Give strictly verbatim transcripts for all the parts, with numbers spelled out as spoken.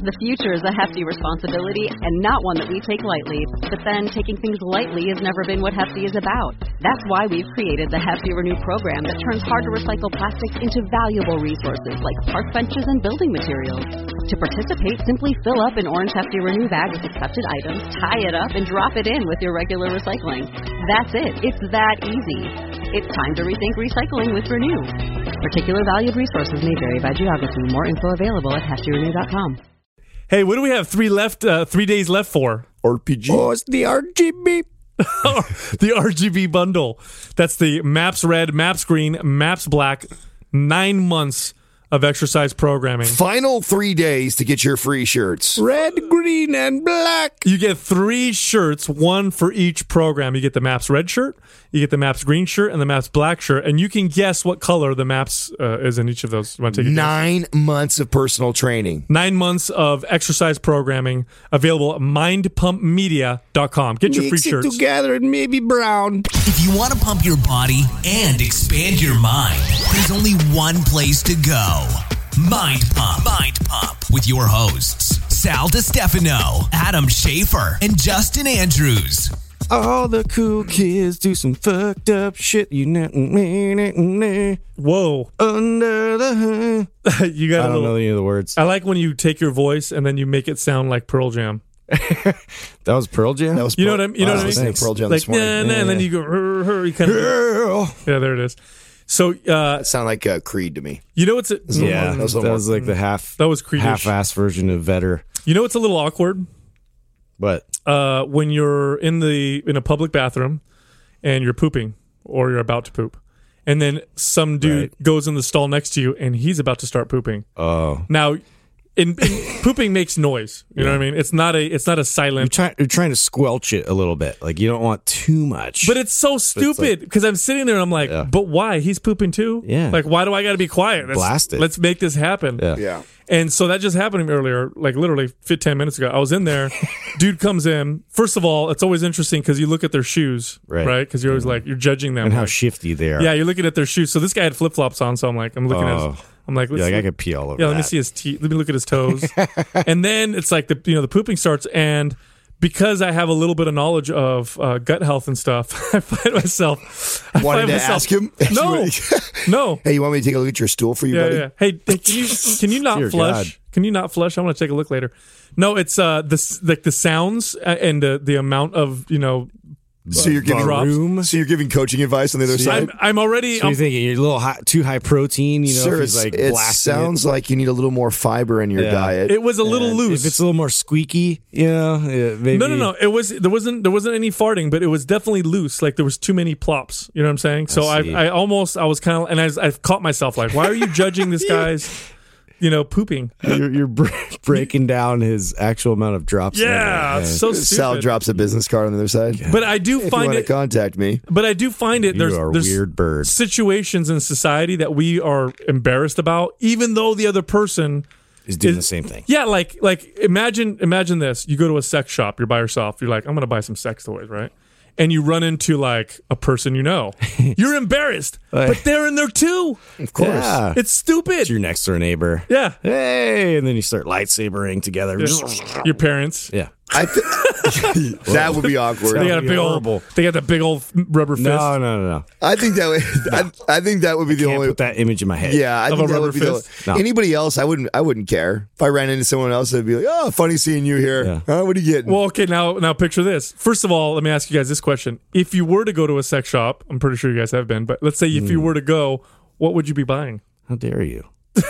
The future is a hefty responsibility and not one that we take lightly. But then taking things lightly has never been what Hefty is about. That's why we've created the Hefty Renew program that turns hard-to-recycle plastics into valuable resources like park benches and building materials. To participate, simply fill up an orange Hefty Renew bag with accepted items, tie it up, and drop it in with your regular recycling. That's it. It's that easy. It's time to rethink recycling with Renew. Particular valued resources may vary by geography. More info available at hefty renew dot com. Hey, what do we have three left? Uh, three days left for? R P G. Oh, it's the R G B. The R G B bundle. That's the Maps Red, Maps Green, Maps Black. Nine months of exercise programming. Final three days to get your free shirts. Red, green, and black. You get three shirts, one for each program. You get the Maps Red shirt, you get the Maps Green shirt, and the Maps Black shirt, and you can guess what color the Maps uh, is in each of those. You want to take a Nine guess? months of personal training. Nine months of exercise programming available at mind pump media dot com. Get your Mix free shirts. it together and maybe brown. If you want to pump your body and expand your mind, there's only one place to go. Mind Pump. Mind Pump. With your hosts, Sal DiStefano, Adam Schaefer, and Justin Andrews. All the cool kids do some fucked up shit. You know, Whoa. under the hood. You got I a don't little, know any of the words. I like when you take your voice and then you make it sound like Pearl Jam. That was Pearl Jam? That was You know Pearl- what I mean? You know I what I was mean? listening to Pearl Jam Like, this morning. nah, nah, and then you go, hur, hur, you kind of, Girl. yeah, there it is. So, uh, That sounded like uh, Creed to me. you know what's a, Yeah, That was that a little was like the half That was Creed-ish. half-ass version of Vetter. you know what's a little awkward? But Uh, when you're in the in a public bathroom and you're pooping or you're about to poop, and then some dude Right. goes in the stall next to you and he's about to start pooping. oh, Now, in, in pooping makes noise. You know what I mean? It's not a it's not a you're silent. trying you're trying to squelch it a little bit. Like you don't want too much. But it's so stupid because I'm sitting there and I'm like, Yeah. but why? He's pooping too. Yeah. Like, why do I got to be quiet? Let's, Blast it. Let's make this happen. yeah. Yeah. And so that just happened to me earlier, like literally fit ten minutes ago. I was in there. Dude comes in. First of all, it's always interesting because you look at their shoes, right? Right. Because you're always like, you're judging them. And how like, shifty they are. yeah, you're looking at their shoes. So this guy had flip flops on. So I'm like, I'm looking at Oh. his, I'm like, You're let's like, I look- could pee all over yeah, let me that. see his teeth. Let me look at his toes. And then it's like the, you know, the pooping starts. And because I have a little bit of knowledge of uh, gut health and stuff, I find myself, I Wanted find to myself, ask him? No, no. Hey, you want me to take a look at your stool for you, Yeah, buddy? yeah. Hey, hey, can you can you not Dear flush? God. Can you not flush? I want to take a look later. No, it's uh the s- like the sounds uh, and the the amount of you know. So you're giving Drops. room. So you're giving coaching advice on the other I'm side. I'm already. So you're I'm- thinking you're a little high, too high protein, you know? Sir, if he's it's- like it blasting sounds like you need a little more fiber in your Yeah. diet. it was a little And loose. If it's a little more squeaky, you know, yeah, maybe. no, no, no. It was there wasn't there wasn't any farting, but it was definitely loose. Like there was too many plops. You know what I'm saying? So I see. I, almost I was kind of and I I caught myself like, why are you judging this guy's, you know, pooping? You're, you're bre- breaking down his actual amount of drops. Yeah, there. it's so Sal stupid. drops a business card on the other side. But I do If you find want it. to contact me, But I do find it. You There's are a there's weird bird. situations in society that we are embarrassed about, even though the other person Is doing is- the same thing. Yeah, like like imagine imagine this. You go to a sex shop. You're by yourself. You're like, I'm gonna buy some sex toys, right? And you run into like a person you know. You're embarrassed, but they're in there too. of course. Yeah. It's stupid. It's your next door neighbor. Yeah. Hey, and then you start lightsabering together. Your parents. Yeah. I th- that would be awkward. They got a be big horrible. old. They got the big old rubber fist. No, no, no, no. I think that would. I, I think that would be the Can't only. put that image in my head. Yeah, I Of think a that rubber would be the. fist? No. Anybody else, I wouldn't. I wouldn't care if I ran into someone else. I'd be like, "Oh, funny seeing you here. Yeah. Huh, what are you getting?" Well, okay, now now picture this. First of all, let me ask you guys this question: if you were to go to a sex shop, I'm pretty sure you guys have been, but let's say if you were to go, what would you be buying? How dare you?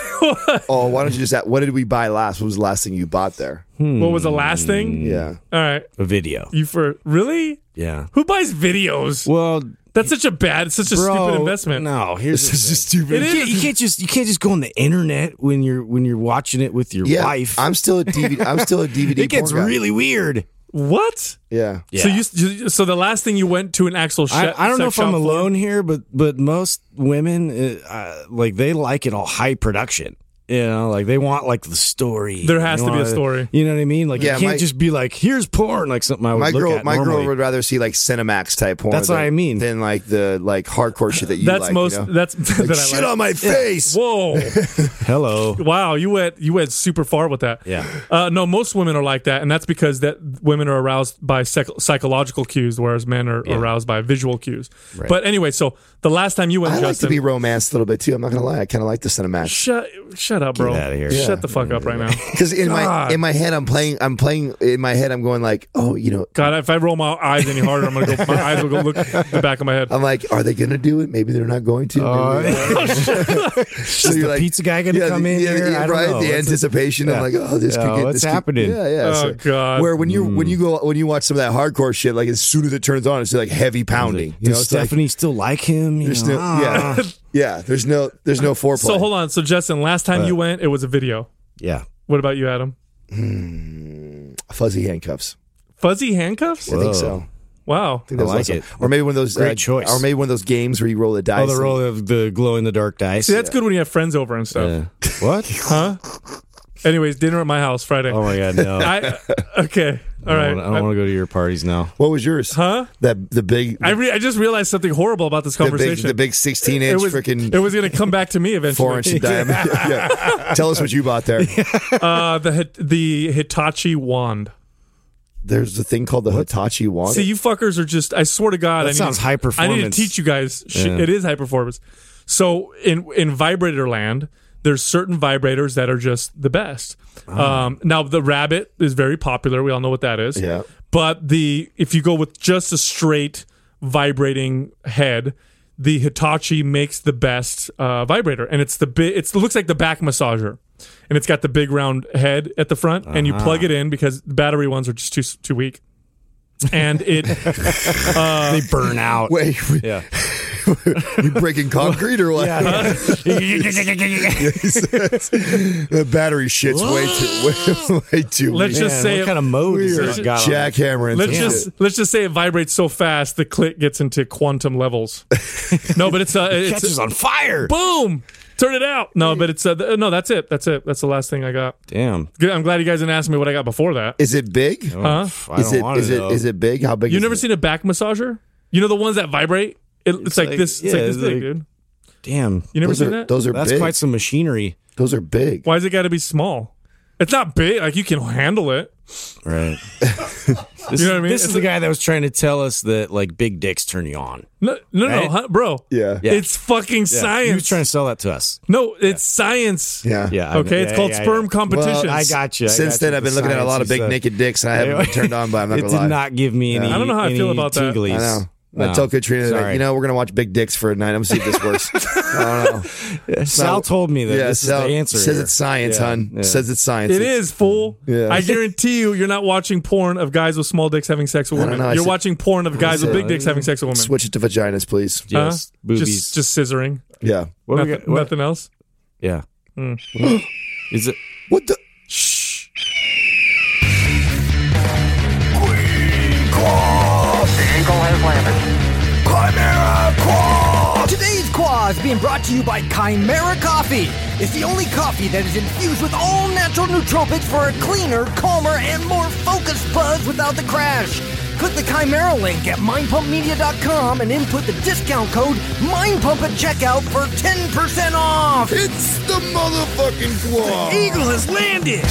oh, why don't you just? Ask, what did we buy last? What was the last thing you bought there? What was the last thing? Yeah. All right, A video. you for really? Yeah. Who buys videos? Well, That's such a bad, such a bro, stupid investment. No, here's This the is thing. just It stupid. You can't, you can't just you can't just go on the internet when you're when you're watching it with your Yeah, wife. I'm still a D V D. I'm still a D V D. it gets porn guy. really weird. What? Yeah. So Yeah. you, you, so the last thing you went to an actual sh- I, I don't know sex if I'm shop for? alone here, but but most women uh, uh, like they like it all high production. You know, like they want like the story. There has They to be a want- story. You know what I mean? Like Yeah, you can't my- just be like, here's porn, like something I would My look girl, at my normally. girl would rather see like Cinemax type porn. That's than, what I mean. Than like the like hardcore shit that you That's like. most. you know? That's Like, that I shit like. on my face. Whoa! Hello. Wow, you went you went super far with that. Yeah. Uh, no, most women are like that, and that's because that women are aroused by psych- psychological cues, whereas men are Yeah. aroused by visual cues. Right. But anyway, so the last time you went, I like Justin, to be romanced a little bit too. I'm not gonna lie. I kind of like the Cinemax. shut shut up, bro. Get outta here. Shut Yeah. the fuck up right now. Because in my God. in my head, I'm playing. I'm playing in my head. I'm going like, oh, you know. God, if I roll my eyes any harder, I'm gonna go. My eyes will go look at the back of my head. I'm like, are they gonna do it? Maybe they're not going to. Uh, Maybe they are. So Is you're the like, pizza guy gonna yeah, come in yeah, here? yeah, I don't right. know. The What's it- anticipation. Yeah. I'm like, oh, this Yeah, could get. what's this could- happening? yeah, yeah. Oh, so- God. Where when you when you go when you watch some of that hardcore shit, like as soon as it turns on, it's like heavy pounding. You know, Does it's like, Stephanie still like him? You there's know, no, ah. yeah, yeah. There's no there's no foreplay. So hold on. So Justin, last time you went, it was a video. Yeah. What about you, Adam? Fuzzy handcuffs. Fuzzy handcuffs? I think Whoa. so. Wow. I think I that was like awesome. it. Or maybe one of those Great uh, choice. Or maybe one of those games where you roll the dice. Oh, the roll of the glow in the dark dice. See, that's good when you have friends over and stuff. Yeah. What? Huh? Anyways, dinner at my house Friday. Oh my god, no. I okay. All I right. don't wanna- I don't want to go to your parties now. What was yours? Huh? That the big. I re- I just realized something horrible about this the big, conversation. the big sixteen it inch was freaking it was going to come back to me eventually. four inch in diameter. Yeah. Tell us what you bought there. Uh, the Hit- the Hitachi wand. There's a thing called the Hitachi wand. See, you fuckers are just. I swear to God, That I need sounds to, high I need to performance. teach you guys. Sh- Yeah. It is high performance. So in in vibrator land, there's certain vibrators that are just the best. Um, now the Rabbit is very popular. We all know what that is. Yeah. But the if you go with just a straight vibrating head, the Hitachi makes the best uh, vibrator, and it's the big. It looks like the back massager, and it's got the big round head at the front, and you plug it in because the battery ones are just too too weak, and it they burn out. Wait, Yeah. you breaking concrete or what? The battery shit's way too way, way too. Let's weak. just Man, say what it- kind of mode is Weird. this got on it? Jackhammering. Let's some just shit. let's just say it vibrates so fast the clit gets into quantum levels. No, but it's uh, it's Catches on fire. boom. Turn it out. No, but it's uh, th- no. That's it. That's it. That's the last thing I got. Damn. Good. I'm glad you guys didn't ask me what I got before that. Is it big? Huh? I Is don't it want is to it know. is it big? How big? You is never it? seen a back massager? You know the ones that vibrate? It, it's, It's like, like- this. It's yeah, like this it's big, like- dude. Damn. You never Those seen are that? those are That's big. quite some machinery. Those are big. Why is it got to be small? It's not big. Like you can handle it. Right. This, You know what I mean? This It's is the guy that was trying to tell us that like big dicks turn you on. No, no, no, Right? huh, bro. Yeah. Yeah. It's fucking Yeah. science. He was trying to sell that to us. no, it's science. Yeah. Yeah. I- Okay, it's yeah, called yeah, sperm yeah. competitions. I got you. I Since got then, you. I've been The looking at a lot of science big stuff. naked dicks, and I haven't been turned on by. I'm not It gonna did lie. not give me any. I don't know how I feel any about that. tinglies. I know. I No. told Katrina, that, Sorry. you know, we're gonna watch big dicks for a night. I'm gonna see if this works. I don't know. Sal told me that Yeah, this Sal is the answer. says here. it's science, Yeah, hun. yeah. Says it's science. It It's- is, fool. Yeah. I guarantee you, you're not watching porn of guys with small dicks having sex with I don't women. know. I You're said- watching porn of guys with said- big dicks having sex with women. Switch it to vaginas, please. Huh? Yes. Boobies. Just, just scissoring. Yeah. What do we Nothing, got- what- nothing else. Yeah. Hmm. Is it? What the? Shh. Today's Quah is being brought to you by Chimera Coffee. It's the only coffee that is infused with all natural nootropics for a cleaner, calmer, and more focused buzz without the crash. Click the Chimera link at mind pump media dot com and input the discount code MINDPUMP at checkout for ten percent off. It's the motherfucking quad. Eagle has landed.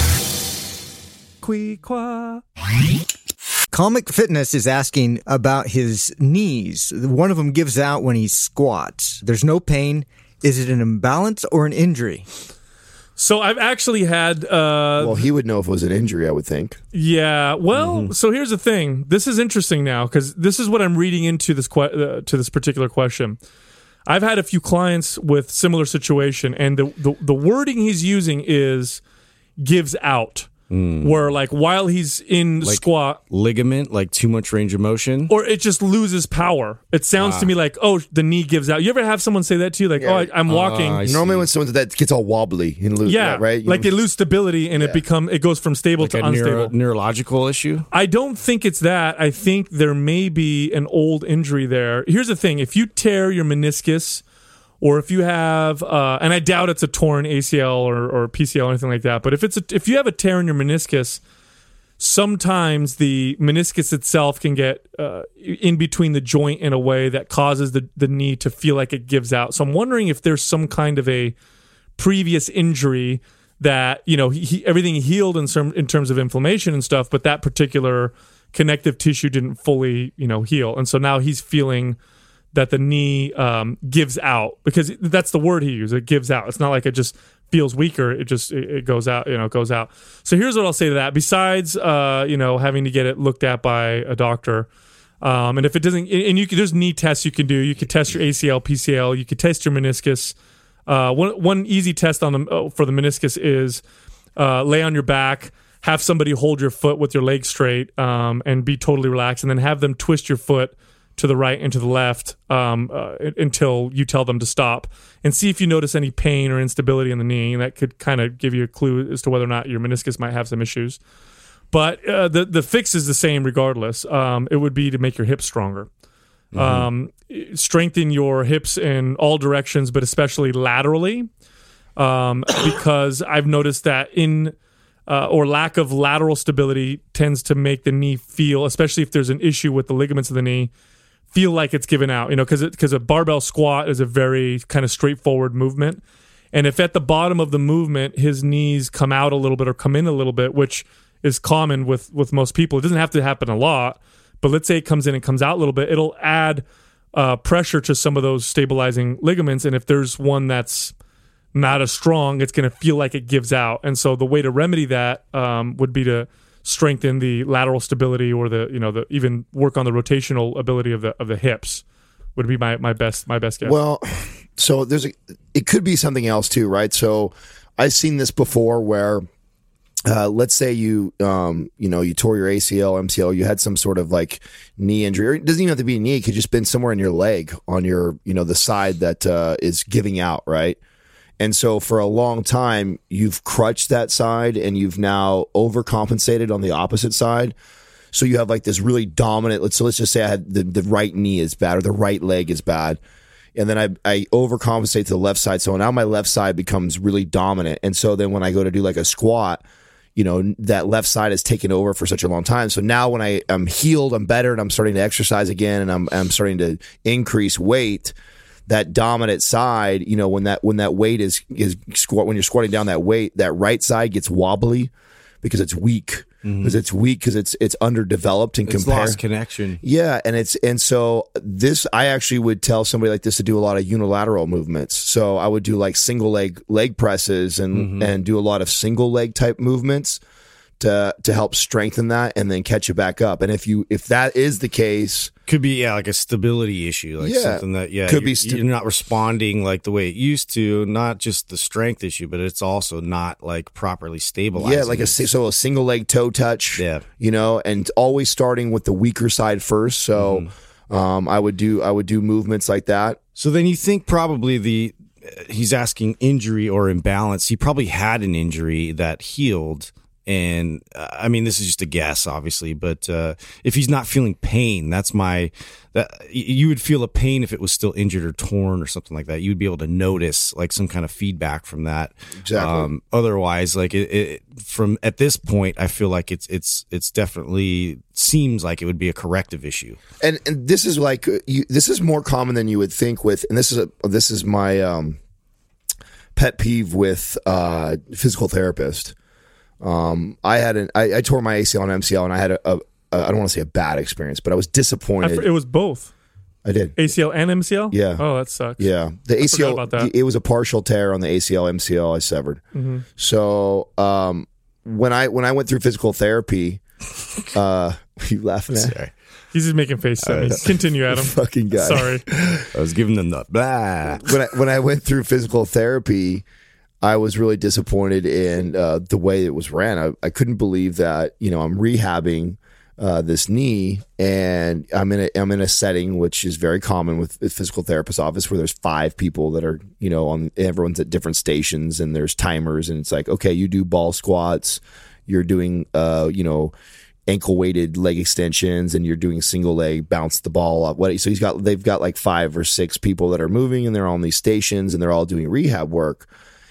Qui-qua. Comic Fitness is asking about his knees. One of them gives out when he squats. There's no pain. Is it an imbalance or an injury? So I've actually had. Uh, Well, he would know if it was an injury, I would think. Yeah. Well, Mm-hmm. so here's the thing. This is interesting now because this is what I'm reading into this que- uh, to this particular question. I've had a few clients with similar situation, and the the, the wording he's using is gives out. Where like while he's in the Like- squat, Ligament, like too much range of motion. or it just loses power. It sounds to me like, oh, the knee gives out. You ever have someone say that to you? Like, oh, I, I'm walking. I see. Normally, when someone that gets all wobbly and lose, yeah, right? You like know? they lose stability and it become it goes from stable Like to a unstable. neuro- neurological issue. I don't think it's that. I think there may be an old injury there. Here's the thing: if you tear your meniscus or if you have, uh, and I doubt it's a torn A C L or, or P C L or anything like that, but if it's a, if you have a tear in your meniscus, sometimes the meniscus itself can get uh, in between the joint in a way that causes the, the knee to feel like it gives out. So I'm wondering if there's some kind of a previous injury that, you know, he, he, everything healed in, some, in terms of inflammation and stuff, but that particular connective tissue didn't fully, you know, heal. And so now he's feeling that the knee um, gives out, because that's the word he used. It gives out. It's not like it just feels weaker. It just, it, it goes out, you know, it goes out. So here's what I'll say to that. Besides, uh, you know, having to get it looked at by a doctor, um, and if it doesn't, and you can, there's knee tests you can do. You can test your A C L, P C L. You can test your meniscus. Uh, one one easy test on the uh, for the meniscus is uh, lay on your back, have somebody hold your foot with your leg straight, um, and be totally relaxed, and then have them twist your foot to the right and to the left um, uh, until you tell them to stop, and see if you notice any pain or instability in the knee. And that could kind of give you a clue as to whether or not your meniscus might have some issues. But uh, the the fix is the same regardless. Um, it would be to make your hips stronger. Mm-hmm. Um, strengthen your hips in all directions, but especially laterally, um, because I've noticed that in uh, or lack of lateral stability tends to make the knee feel, especially if there's an issue with the ligaments of the knee, feel like it's given out. You know, because because a barbell squat is a very kind of straightforward movement, and if at the bottom of the movement his knees come out a little bit or come in a little bit, which is common with with most people, it doesn't have to happen a lot. But let's say it comes in and comes out a little bit, it'll add uh, pressure to some of those stabilizing ligaments. And if there's one that's not as strong, it's going to feel like it gives out. And so the way to remedy that um, would be to strengthen the lateral stability, or the, you know, the even work on the rotational ability of the of the hips. Would be my, my best my best guess. Well, so there's a it could be something else too, right? So I've seen this before where. Uh, let's say you, um, you know, you tore your A C L, M C L, you had some sort of like knee injury, or it doesn't even have to be a knee. It could just been somewhere in your leg on your, you know, the side that, uh, is giving out. Right. And so for a long time, you've crutched that side and you've now overcompensated on the opposite side. So you have like this really dominant, let's, so let's just say I had the, the right knee is bad, or the right leg is bad. And then I, I overcompensate to the left side. So now my left side becomes really dominant. And so then when I go to do like a squat, you know, that left side has taken over for such a long time. So now when I am healed, I'm better, and I'm starting to exercise again, and I'm I'm starting to increase weight. That dominant side, you know, when that when that weight is is squat when you're squatting down that weight, that right side gets wobbly because it's weak. Because mm-hmm. it's weak, because it's it's underdeveloped in it's compare. Lost connection. Yeah, and it's and so this I actually would tell somebody like this to do a lot of unilateral movements. So I would do like single leg leg presses and mm-hmm. and do a lot of single leg type movements to to help strengthen that, and then catch it back up. And if you if that is the case, could be yeah like a stability issue, like yeah, something that yeah could you're, be st- you're not responding like the way it used to. Not just the strength issue, but it's also not like properly stabilized. Yeah, like a so a single leg toe touch. Yeah, you know, and always starting with the weaker side first. So mm-hmm. um, I would do I would do movements like that. So then you think probably the he's asking injury or imbalance. He probably had an injury that healed. And uh, I mean, this is just a guess, obviously, but uh, if he's not feeling pain, that's my that you would feel a pain if it was still injured or torn or something like that. You would be able to notice like some kind of feedback from that. Exactly. Um, otherwise, like it, it, from at this point, I feel like it's it's it's definitely seems like it would be a corrective issue. And and this is like you, this is more common than you would think. With and this is a, this is my um, pet peeve with uh, physical therapist. Um, I had an, I, I tore my A C L and M C L, and I had a, a, a I don't want to say a bad experience, but I was disappointed. I, it was both. I did A C L and M C L. Yeah. Oh, that sucks. Yeah. The I A C L. about that. It was a partial tear on the A C L, M C L. I severed. Mm-hmm. So um, when I when I went through physical therapy, uh, you laughing at? Sorry. He's just making faces at me. Continue, Adam. Fucking guy. Sorry. I was giving them the blah. When I when I went through physical therapy, I was really disappointed in uh, the way it was ran. I, I couldn't believe that, you know, I'm rehabbing uh, this knee, and I'm in a I'm in a setting which is very common with a physical therapist office, where there's five people that are, you know, on everyone's at different stations, and there's timers, and it's like, okay, you do ball squats, you're doing, uh, you know, ankle weighted leg extensions, and you're doing single leg, bounce the ball up. What? So he's got they've got like five or six people that are moving, and they're on these stations, and they're all doing rehab work.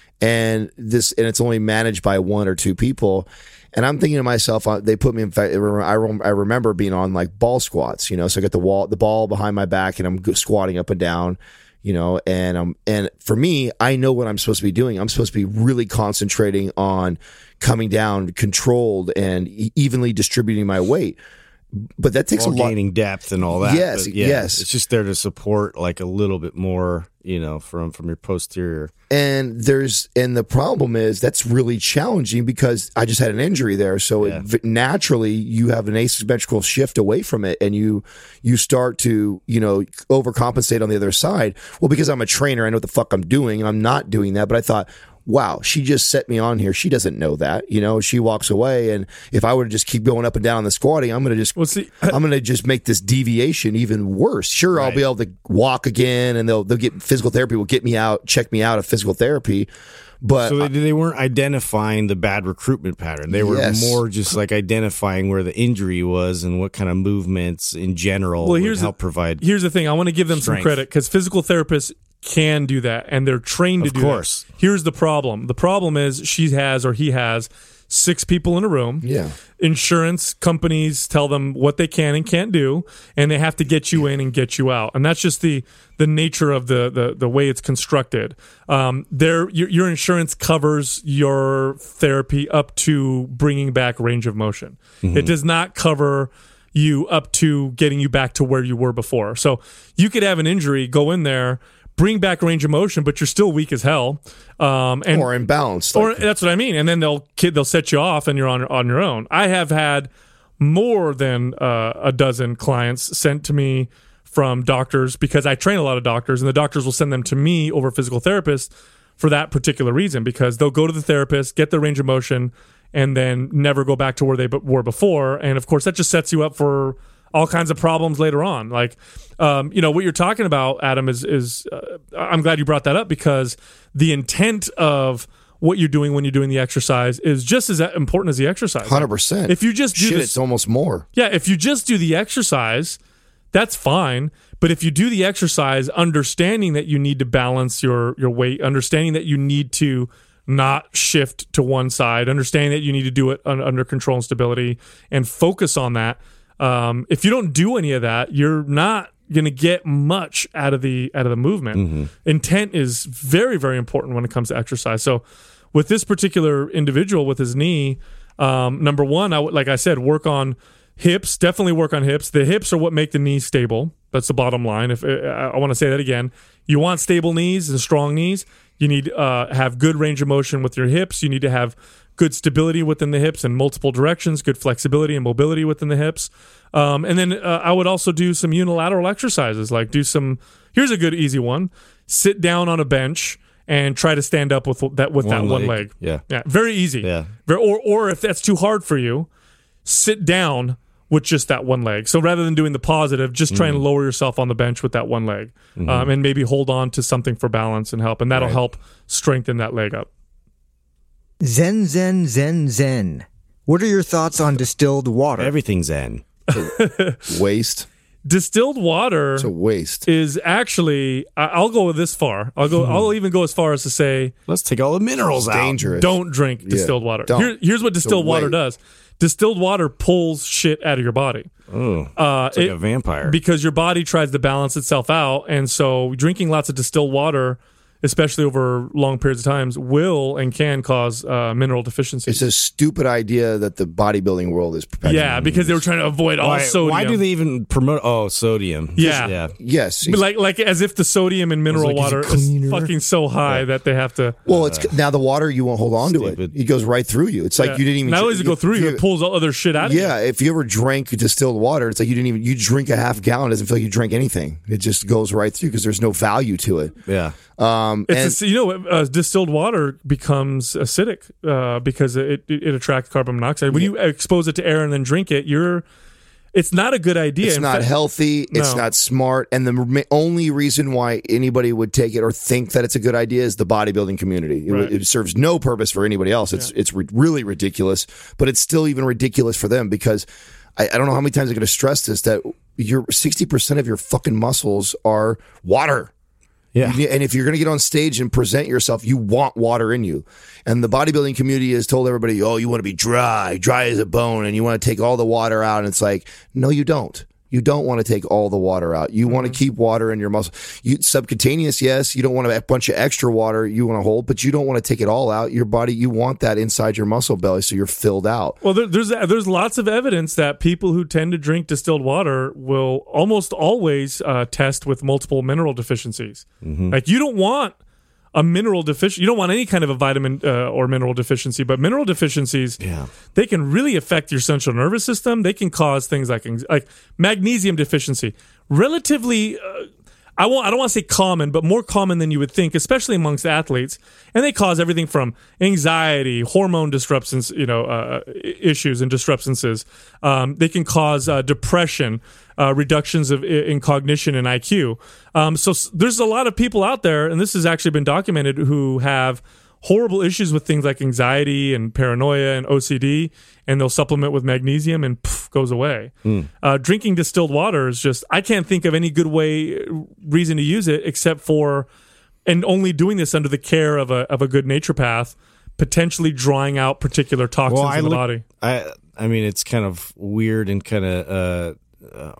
And this, and it's only managed by one or two people. And I'm thinking to myself, uh, they put me in fact. I rem- I remember being on like ball squats, you know. So I got the wall, the ball behind my back, and I'm squatting up and down, you know. And um, and for me, I know what I'm supposed to be doing. I'm supposed to be really concentrating on coming down, controlled, and e- evenly distributing my weight. But that takes While a lot. gaining depth and all that. Yes, But yeah, yes. It's just there to support like a little bit more, you know, from from your posterior. And there's and the problem is that's really challenging because I just had an injury there, so Yeah. it, naturally you have an asymmetrical shift away from it, and you you start to you know overcompensate on the other side. Well, because I'm a trainer, I know what the fuck I'm doing, and I'm not doing that. But I thought, wow, she just set me on here. She doesn't know that, you know. She walks away, and if I were to just keep going up and down on the squatting, I'm gonna just Well, see, I'm gonna just make this deviation even worse. Sure, I'll Right. be able to walk again, and they'll they'll get physical therapy. Will get me out, check me out of physical therapy, but So they, they weren't identifying the bad recruitment pattern. They were Yes. more just like identifying where the injury was and what kind of movements in general well, would here's help the, provide. Here's the thing. I want to give them strength. some credit because physical therapists can do that, and they're trained to Of do course. that. Here's the problem. The problem is she has or he has six people in a room. Yeah. Insurance companies tell them what they can and can't do, and they have to get you in and get you out. And that's just the the nature of the the, the way it's constructed. Um, there, your, your insurance covers your therapy up to bringing back range of motion. It does not cover you up to getting you back to where you were before. So you could have an injury, go in there, bring back range of motion, but you're still weak as hell. Um, and or imbalanced. or Like, that's what I mean. And then they'll kid they'll set you off, and you're on on your own. I have had more than uh, a dozen clients sent to me from doctors because I train a lot of doctors, and the doctors will send them to me over physical therapists for that particular reason, because they'll go to the therapist, get their range of motion, and then never go back to where they b- were before. And of course, that just sets you up for all kinds of problems later on. Like, um, you know, what you're talking about, Adam, is is uh, I'm glad you brought that up, because the intent of what you're doing when you're doing the exercise is just as important as the exercise. one hundred percent. If you just do Shit, this, it's almost more. yeah, if you just do the exercise, that's fine. But if you do the exercise, understanding that you need to balance your your weight, understanding that you need to not shift to one side, understanding that you need to do it un- under control and stability, and focus on that. Um, if you don't do any of that, you're not going to get much out of the out of the movement. Mm-hmm. Intent is very, very important when it comes to exercise. So, with this particular individual with his knee, um, number one, I would, like I said, work on hips. Definitely work on hips. The hips are what make the knees stable. That's the bottom line. If I, I want to say that again, you want stable knees and strong knees. You need to uh, have good range of motion with your hips. You need to have good stability within the hips in multiple directions, good flexibility and mobility within the hips. Um, and then uh, I would also do some unilateral exercises, like do some, here's a good easy one, sit down on a bench and try to stand up with that with One that one leg. leg. Yeah. Yeah. Very easy. Yeah. Very, or, or if that's too hard for you, sit down with just that one leg. So rather than doing the positive, just try and lower yourself on the bench with that one leg, um, and maybe hold on to something for balance and help, and that'll Right. help strengthen that leg up. Zen, zen, zen, zen. What are your thoughts on distilled water? Everything's in. Waste. Distilled water It's a waste. is actually, I- I'll go this far. I'll go. I'll even go as far as to say, Let's take all the minerals out. Dangerous. don't drink distilled water. don't. Here, here's what distilled water wait. does. Distilled water pulls shit out of your body. Oh, Uh, it's like it- a vampire. because your body tries to balance itself out, and so drinking lots of distilled water, especially over long periods of times, will and can cause uh, mineral deficiencies. It's a stupid idea that the bodybuilding world is perpetuating. Yeah, because they were trying to avoid all why, sodium. why do they even promote? Oh, sodium. Yeah. yeah. Yes. But like like as if the sodium in mineral like, is it water is cleaner? fucking so high that they have to. well, it's now the water, you won't hold on to it. Stupid. It goes right through you. It's like Yeah. you didn't even. Not only does it go through you, it pulls all other shit out of you. Yeah, if you ever drank distilled water, it's like you didn't even. You drink a half gallon, it doesn't feel like you drank anything. It just goes right through because there's no value to it. Yeah. Um, and It's a, you know uh, distilled water becomes acidic uh, because it, it, it attracts carbon monoxide. When you expose it to air and then drink it, you're It's not a good idea. It's In not fact- healthy. It's No. not smart. And the ma- only reason why anybody would take it or think that it's a good idea is the bodybuilding community. It, Right. it serves no purpose for anybody else. It's it's re- really ridiculous, but it's still even ridiculous for them because I, I don't know how many times I'm going to stress this that your sixty percent of your fucking muscles are water. Yeah. You- And if you're going to get on stage and present yourself, you want water in you. And the bodybuilding community has told everybody, oh, you want to be dry, dry as a bone, and you want to take all the water out. And it's like, no, you don't. You don't want to take all the water out. You want to keep water in your muscle. You, subcutaneous, yes. You don't want a bunch of extra water you want to hold, but you don't want to take it all out. Your body, you want that inside your muscle belly so you're filled out. Well, there, there's there's lots of evidence that people who tend to drink distilled water will almost always uh, test with multiple mineral deficiencies. Like you don't want a mineral deficiency. You don't want any kind of a vitamin uh, or mineral deficiency, but mineral deficiencies, Yeah. they can really affect your central nervous system. They can cause things like anx- like magnesium deficiency. Relatively, uh, I won't. I don't want to say common, but more common than you would think, especially amongst athletes. And they cause everything from anxiety, hormone disruptions, you know, uh, issues and disruptances. Um, they can cause uh, depression, uh, reductions of in cognition and I Q. Um, so s- there's a lot of people out there, and this has actually been documented, who have horrible issues with things like anxiety and paranoia and O C D, and they'll supplement with magnesium and poof, goes away. Uh, drinking distilled water is just, I can't think of any good way, reason to use it except for, and only doing this under the care of a of a good naturopath, potentially drawing out particular toxins Well, I in the look- body. I I mean, it's kind of weird and kind of uh, uh,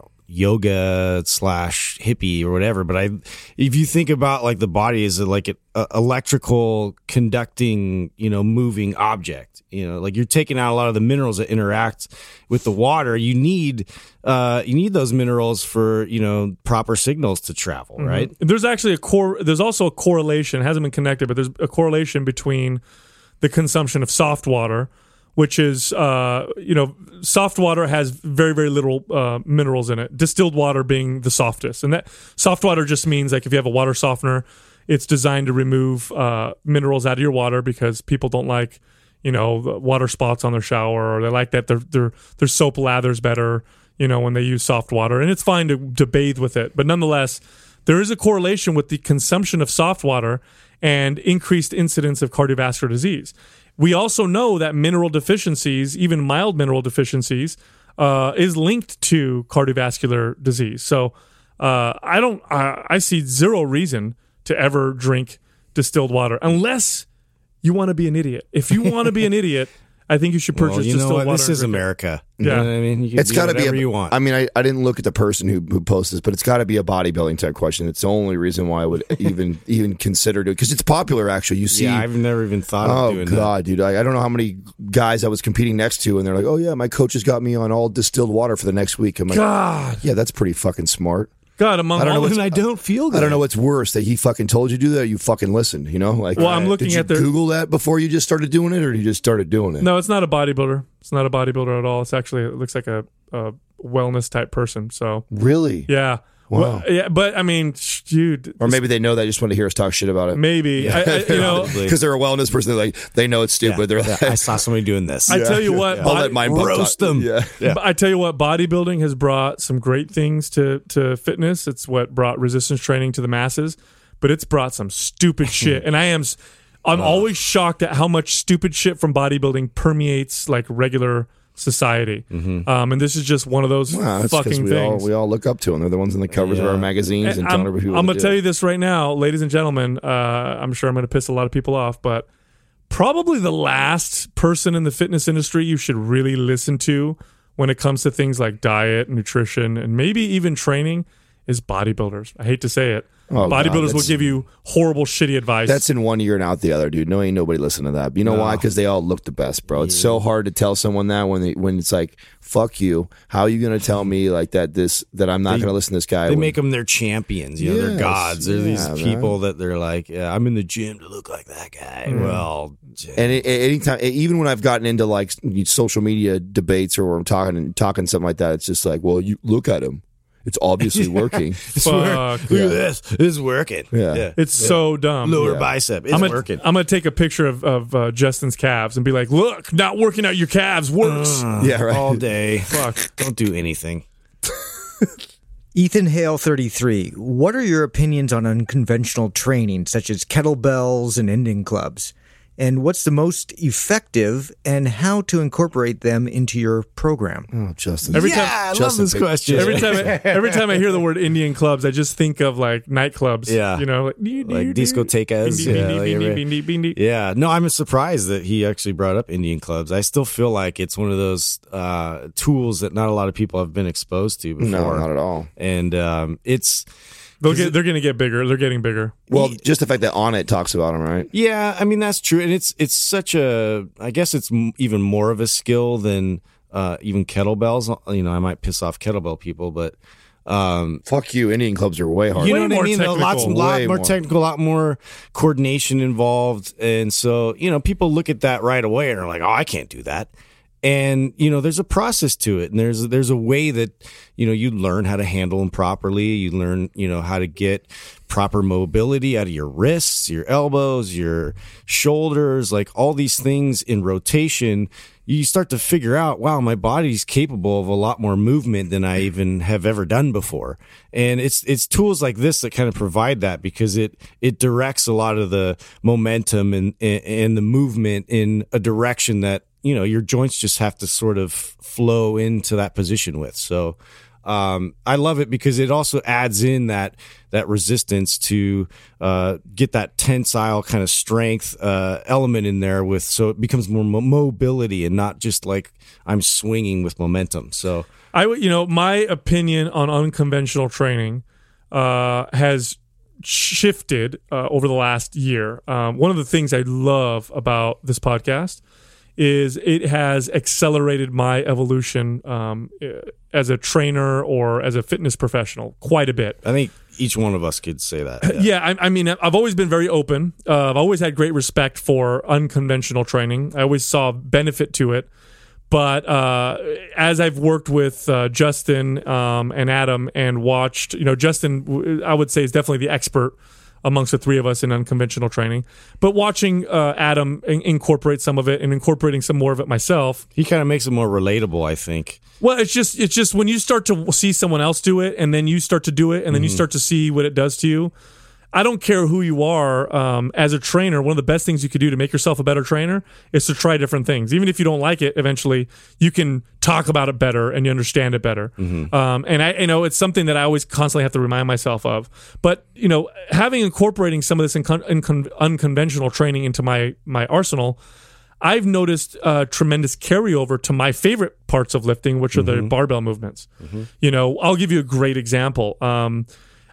yoga slash hippie or whatever. But I, if you think about like the body as a, like an uh, electrical conducting, you know, moving object, you know, like you're taking out a lot of the minerals that interact with the water. You need uh, you need those minerals for, you know, proper signals to travel, right? There's actually a core. There's also a correlation. It hasn't been connected, but there's a correlation between the consumption of soft water, which is, uh, you know, soft water has very, very little uh, minerals in it. Distilled water being the softest, and that soft water just means like if you have a water softener, it's designed to remove uh, minerals out of your water because people don't like, you know, the water spots on their shower, or they like that their their their soap lathers better, you know, when they use soft water, and it's fine to, to bathe with it, but nonetheless, there is a correlation with the consumption of soft water and increased incidence of cardiovascular disease. We also know that mineral deficiencies, even mild mineral deficiencies, uh, is linked to cardiovascular disease. So uh, I don't, I, I see zero reason to ever drink distilled water unless you want to be an idiot. If you want to be an idiot, I think you should purchase Well, you know distilled what? water. This and is drink it. America. Yeah. You know what I mean? You can It's do got to be whatever a, you want. I mean, I, I didn't look at the person who, who posted this, but it's got to be a bodybuilding type question. It's the only reason why I would even even consider it because it's popular. Actually, you see. yeah, I've never even thought of Oh doing God, dude! I, I don't know how many guys I was competing next to, and they're like, "Oh yeah, my coach has got me on all distilled water for the next week." I'm like, God, "Yeah, that's pretty fucking smart." God, among I don't know all what's- that. And I don't feel good. I don't know what's worse that he fucking told you to do that. Or you fucking listened, you know? Like, Well, I'm looking did you at their- Google that before you just started doing it, or you just started doing it? No, it's not a bodybuilder. It's not a bodybuilder at all. It's actually, it looks like a, a wellness type person. So Really? yeah, Wow. Well, yeah, but I mean, sh- dude, Or maybe they know that, just want to hear us talk shit about it. maybe I, I, you know. Probably. Because they're a wellness person, they're like they know it's stupid. They're like, I saw somebody doing this. I tell you what, I'll body- let mine bump roast talk. them. Yeah. Yeah. I tell you what, bodybuilding has brought some great things to to fitness. It's what brought resistance training to the masses, but it's brought some stupid shit. And I am, s- I'm always shocked at how much stupid shit from bodybuilding permeates like regular society. Um, and this is just one of those Wow, that's 'cause fucking we all things. we all look up to them. They're the ones in the covers of Yeah. our magazines and, And telling I'm, people. I'm to gonna do tell it. you this right now, ladies and gentlemen. Uh, I'm sure I'm gonna piss a lot of people off, but probably the last person in the fitness industry you should really listen to when it comes to things like diet, nutrition, and maybe even training is bodybuilders. I hate to say it. Oh, God, bodybuilders will that's- give you horrible, shitty advice. That's in one ear and out the other, dude. No, ain't nobody listen to that. You know why? Because they all look the best, bro. It's so hard to tell someone that when they when it's like, "Fuck you." How are you gonna tell me like that? This that I'm not gonna listen to this guy. They when- make them their champions. You know, Yes, they're gods. They're these yeah, people that they're like, yeah, I'm in the gym to look like that guy. Well, And it, anytime, even when I've gotten into like social media debates or I'm talking talking something like that, it's just like, well, you look at him. It's obviously working. Fuck. Look at this. This is working. Yeah. It's so dumb. Lower Yeah. bicep. It's I'm gonna, working. I'm gonna take a picture of, of uh, Justin's calves and be like, look, not working out your calves works. Uh, Yeah, right. All day. Fuck. Don't do anything. Ethan Hale, thirty-three. What are your opinions on unconventional training, such as kettlebells and Indian clubs? And what's the most effective, and how to incorporate them into your program? Oh, Justin. Every yeah, time- I love Justin this picked- question. Every time, I, every time I hear the word Indian clubs, I just think of like nightclubs. Yeah. you know, like, Like discotecas. Yeah, like, Yeah, no, I'm surprised that he actually brought up Indian clubs. I still feel like it's one of those uh, tools that not a lot of people have been exposed to before. No, not at all. And um, it's They'll get, they're going to get bigger. They're getting bigger. Well, just the fact that On It talks about them, right? yeah, I mean that's true, and it's it's such a. I guess it's m- even more of a skill than uh, even kettlebells. You know, I might piss off kettlebell people, but. Um, Fuck you. Indian clubs are way harder. You Way know what I more mean? Though? Lots, technical. lot Way more more. technical, a lot more coordination involved, and so you know, people look at that right away and are like, "Oh, I can't do that." And you know, there's a process to it, and there's there's a way that you know you learn how to handle them properly. You learn you know how to get proper mobility out of your wrists, your elbows, your shoulders, like all these things in rotation. You start to figure out, wow, my body's capable of a lot more movement than I even have ever done before. And it's it's tools like this that kind of provide that, because it it directs a lot of the momentum and and the movement in a direction that, you know, your joints just have to sort of flow into that position with. So um, I love it because it also adds in that that resistance to uh, get that tensile kind of strength uh, element in there with, so it becomes more mo- mobility and not just like I'm swinging with momentum. So I, would- you know, my opinion on unconventional training uh, has shifted uh, over the last year. Um, one of the things I love about this podcast is it has accelerated my evolution um, as a trainer or as a fitness professional quite a bit. I think each one of us could say that. Yeah. Yeah, I, I mean, I've always been very open. Uh, I've always had great respect for unconventional training. I always saw benefit to it. But uh, as I've worked with uh, Justin um, and Adam and watched, you know, Justin, I would say, is definitely the expert amongst the three of us in unconventional training. But watching uh, Adam in- incorporate some of it and incorporating some more of it myself, He kind of makes it more relatable, I think. well, it's just it's just when you start to see someone else do it, and then you start to do it, and then you start to see what it does to you. I don't care who you are. Um, as a trainer, one of the best things you could do to make yourself a better trainer is to try different things. Even if you don't like it, eventually you can talk about it better and you understand it better. Um, and I, you know, it's something that I always constantly have to remind myself of. But you know, having incorporating some of this incon- incon- unconventional training into my my arsenal, I've noticed uh, tremendous carryover to my favorite parts of lifting, which are the barbell movements. You know, I'll give you a great example. Um,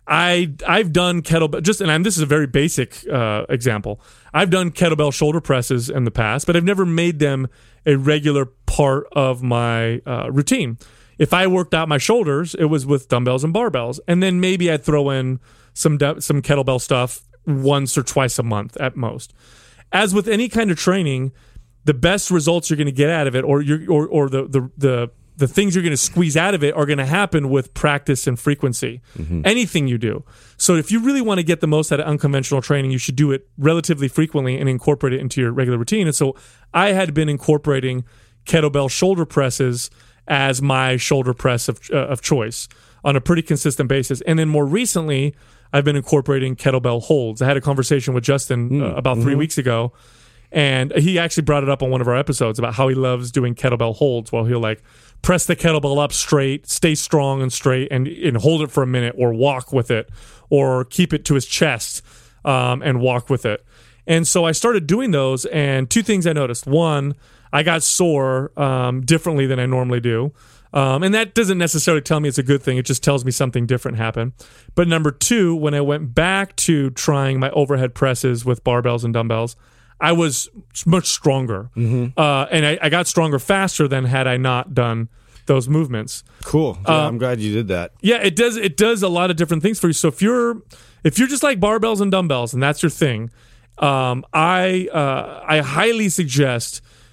I I've done kettlebell just and I'm, this is a very basic uh, example. I've done kettlebell shoulder presses in the past, but I've never made them a regular part of my uh, routine. If I worked out my shoulders, it was with dumbbells and barbells, and then maybe I'd throw in some de- some kettlebell stuff once or twice a month at most. As with any kind of training, the best results you're going to get out of it, or you're, or or the the the the things you're going to squeeze out of it are going to happen with practice and frequency. Mm-hmm. Anything you do. So if you really want to get the most out of unconventional training, you should do it relatively frequently and incorporate it into your regular routine. And so I had been incorporating kettlebell shoulder presses as my shoulder press of, uh, of choice on a pretty consistent basis. And then more recently, I've been incorporating kettlebell holds. I had a conversation with Justin mm. uh, about three mm-hmm. weeks ago, and he actually brought it up on one of our episodes about how he loves doing kettlebell holds. Well, he'll like press the kettlebell up straight, stay strong and straight, and, and hold it for a minute, or walk with it, or keep it to his chest um, and walk with it. And so I started doing those, and two things I noticed. One, I got sore um, differently than I normally do. Um, and that doesn't necessarily tell me it's a good thing. It just tells me something different happened. But number two, when I went back to trying my overhead presses with barbells and dumbbells, I was much stronger. Mm-hmm. Uh, and I, I got stronger faster than had I not done those movements. Cool. Yeah, Uh, I'm glad you did that. Yeah, it does it does a lot of different things for you. So if you're if you're just like barbells and dumbbells and that's your thing, um, I uh, I highly suggest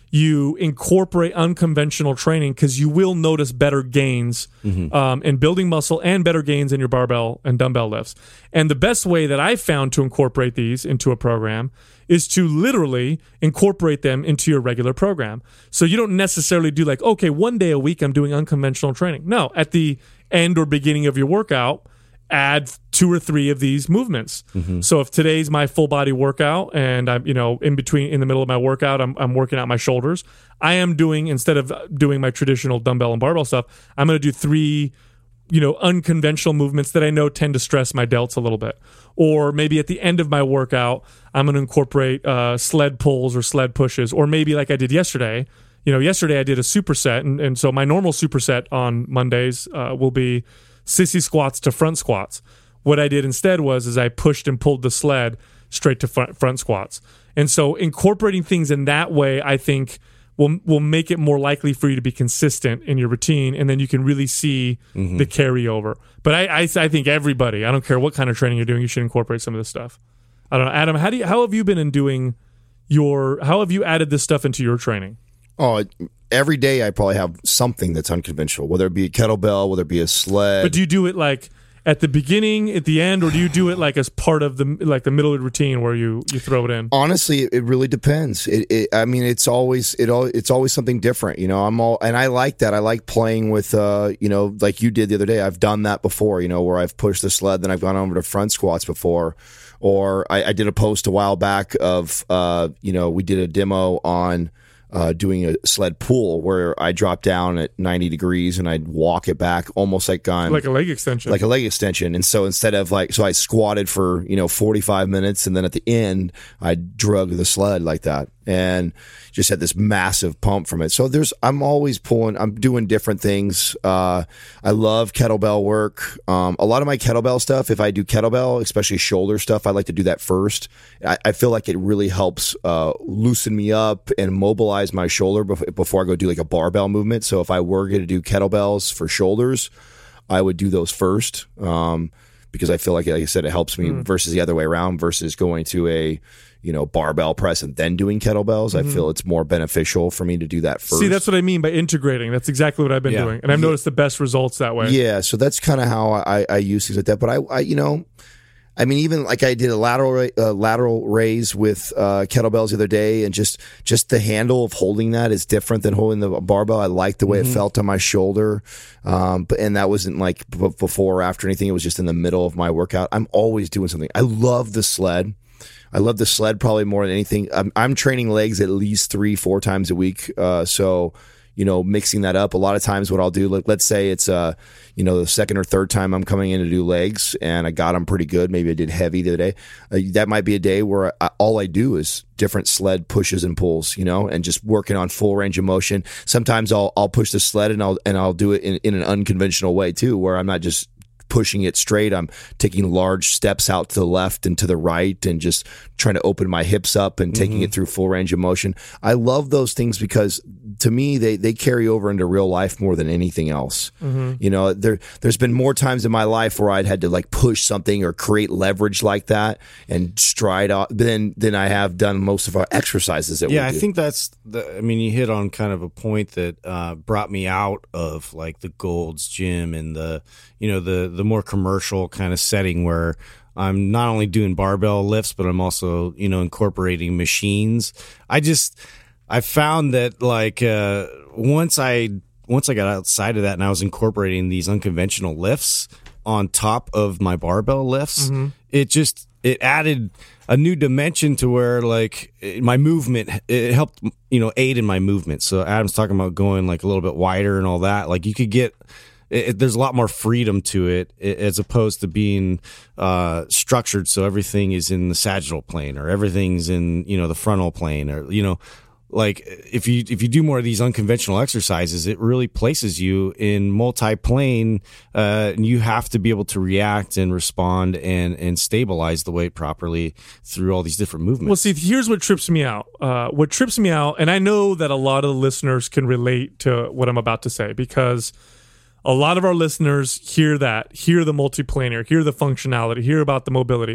you incorporate unconventional training, because you will notice better gains mm-hmm. um, in building muscle and better gains in your barbell and dumbbell lifts. And the best way that I've found to incorporate these into a program is to literally incorporate them into your regular program. So you don't necessarily do like, okay, one day a week I'm doing unconventional training. No, at the end or beginning of your workout, add two or three of these movements. Mm-hmm. So if today's my full body workout and I'm, you know, in between, in the middle of my workout, I'm, I'm working out my shoulders, I am doing, instead of doing my traditional dumbbell and barbell stuff, I'm going to do three, you know, unconventional movements that I know tend to stress my delts a little bit. Or maybe at the end of my workout, I'm going to incorporate uh, sled pulls or sled pushes, or maybe like I did yesterday. You know, yesterday I did a superset, and, and so my normal superset on Mondays uh, will be sissy squats to front squats. What I did instead was is I pushed and pulled the sled straight to front, front squats. And so incorporating things in that way, I think, will will make it more likely for you to be consistent in your routine, and then you can really see mm-hmm. the carryover. But I, I I think everybody, I don't care what kind of training you're doing, you should incorporate some of this stuff. I don't know, Adam, how do you how have you been in doing your how have you added this stuff into your training? Oh, every day I probably have something that's unconventional, whether it be a kettlebell, whether it be a sled. But do you do it like at the beginning, at the end, or do you do it like as part of the like the middle of the routine where you, you throw it in? Honestly, it really depends. It, it, I mean, it's always it all it's always something different. You know, I'm all and I like that. I like playing with, uh, you know, like you did the other day. I've done that before. You know, where I've pushed the sled, then I've gone over to front squats before. Or I, I did a post a while back of, uh, you know, we did a demo on. Uh, doing a sled pull where I drop down at ninety degrees and I'd walk it back almost like on like a leg extension, like a leg extension. And so instead of like, so I squatted for, you know, forty-five minutes. And then at the end I drug the sled like that and just had this massive pump from it. So there's, I'm always pulling, I'm doing different things. Uh, I love kettlebell work. Um, a lot of my kettlebell stuff, if I do kettlebell, especially shoulder stuff, I like to do that first. I, I feel like it really helps, uh, loosen me up and mobilize my shoulder before I go do like a barbell movement. So if I were going to do kettlebells for shoulders, I would do those first, um, because I feel like, like I said, it helps me mm. versus the other way around versus going to a, you know, barbell press and then doing kettlebells. Mm-hmm. I feel it's more beneficial for me to do that first. See, that's what I mean by integrating. That's exactly what I've been yeah. doing. And I've yeah. noticed the best results that way. Yeah. So that's kind of how I, I use things like that. But I, I, you know, I mean, even like I did a lateral uh, lateral raise with uh, kettlebells the other day, and just just the handle of holding that is different than holding the barbell. I liked the way mm-hmm. it felt on my shoulder, um, but and that wasn't like b- before or after anything. It was just in the middle of my workout. I'm always doing something. I love the sled. I love the sled probably more than anything. I'm, I'm training legs at least three, four times a week. Uh, so, you know, mixing that up. A lot of times what I'll do, like, let's say it's, uh, you know, the second or third time I'm coming in to do legs and I got them pretty good. Maybe I did heavy the other day. Uh, that might be a day where I, all I do is different sled pushes and pulls, you know, and just working on full range of motion. Sometimes I'll, I'll push the sled and I'll, and I'll do it in, in an unconventional way too, where I'm not just pushing it straight. I'm taking large steps out to the left and to the right and just trying to open my hips up and taking mm-hmm. it through full range of motion. I love those things because to me, they, they carry over into real life more than anything else. Mm-hmm. You know, there, there's been more times in my life where I'd had to like push something or create leverage like that and stride off than, than I have done most of our exercises that yeah, we do. I think that's the, I mean, you hit on kind of a point that uh, brought me out of like the Gold's Gym and the, you know, the, the more commercial kind of setting where I'm not only doing barbell lifts, but I'm also, you know, incorporating machines. I just, I found that like, uh, once I, once I got outside of that and I was incorporating these unconventional lifts on top of my barbell lifts, mm-hmm. it just, it added a new dimension to where like my movement, it helped, you know, aid in my movement. So Adam's talking about going like a little bit wider and all that. Like you could get, It, there's a lot more freedom to it as opposed to being uh, structured. So everything is in the sagittal plane or everything's in, you know, the frontal plane or, you know, like if you, if you do more of these unconventional exercises, it really places you in multi-plane uh, and you have to be able to react and respond and, and stabilize the weight properly through all these different movements. Well, see, here's what trips me out. Uh, what trips me out, and I know that a lot of the listeners can relate to what I'm about to say because a lot of our listeners hear that, hear the multiplanar, hear the functionality, hear about the mobility.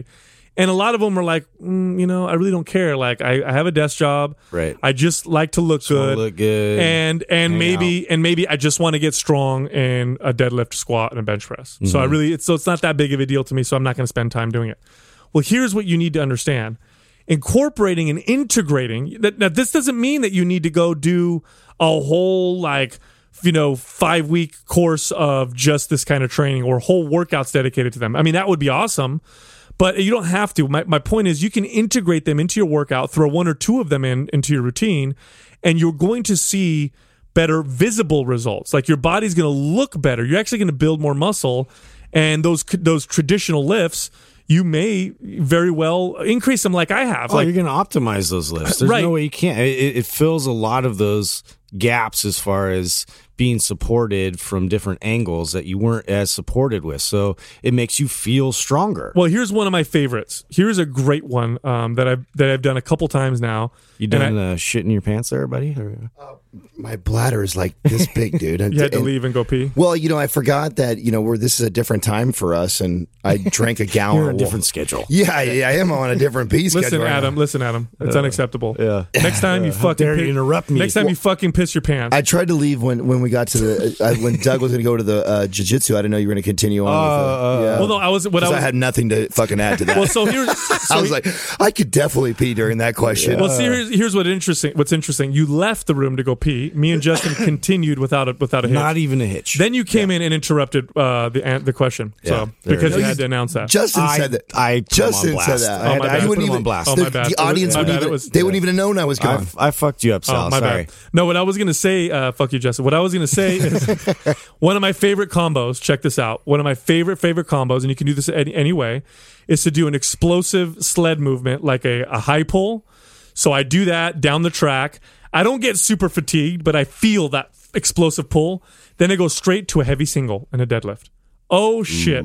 And a lot of them are like, mm, you know, I really don't care. Like, I, I have a desk job. Right. I just like to look Just wanna good. look good, And and hang maybe and maybe I just want to get strong in a deadlift, squat, and a bench press. So I really it's so it's not that big of a deal to me. So I'm not going to spend time doing it. Well, here's what you need to understand: incorporating and integrating. That now this doesn't mean that you need to go do a whole like you know five week course of just this kind of training or whole workouts dedicated to them. I mean, that would be awesome. But you don't have to. My my point is you can integrate them into your workout, throw one or two of them in into your routine, and you're going to see better visible results. Like your body's going to look better. You're actually going to build more muscle, and those those traditional lifts, you may very well increase them like I have. Oh, like you're going to optimize those lifts. There's Right. no way you can't. It, it fills a lot of those gaps as far as being supported from different angles that you weren't as supported with. So it makes you feel stronger. Well, here's one of my favorites. Here's a great one um, that I've that I've done a couple times now. You And done I- uh, shit in your pants there, buddy? Or- My bladder is like this big, dude. And, You had to and- leave and go pee. Well, you know, I forgot that you know we're this is a different time for us, and I drank a gallon. You're on a of different water. schedule. Yeah, I, I am on a different pee schedule. Listen, right Adam. now. Listen, Adam. It's unacceptable. yeah. Next time you How fucking dare you pi- interrupt me. Next time you fucking piss your pants. I tried to leave when, when we got to the uh, when Doug was going to go to the uh, jiu-jitsu. I didn't know you were going to continue on. Uh, with it. Yeah. well, no, I was. What I 'Cause was. I had nothing to fucking add to that. well, so here's. So I was like, I could definitely pee during that question. Well, see, here's, here's what interesting. What's interesting? You left the room to go pee. Me and Justin continued without a without a hitch. Not even a hitch. Then you came in and interrupted uh, the an- the question. Yeah, So there because it you is. had to announce that. Justin I, said that. I put him on Justin blast. said that. I, had- Oh, my I bad. put wouldn't him on even- blast. Oh, the, my bad. the audience My wouldn't bad. even. It was- they wouldn't even know when I was I, gone. f- I fucked you up, Sal. Oh, my Sorry. bad. No, what I was going to say, uh, fuck you, Justin. What I was going to say is one of my favorite combos, check this out. One of my favorite, favorite combos, and you can do this any, any way, is to do an explosive sled movement like a, a high pull. So I do that down the track. I don't get super fatigued, but I feel that explosive pull. Then I go straight to a heavy single and a deadlift. Oh, shit.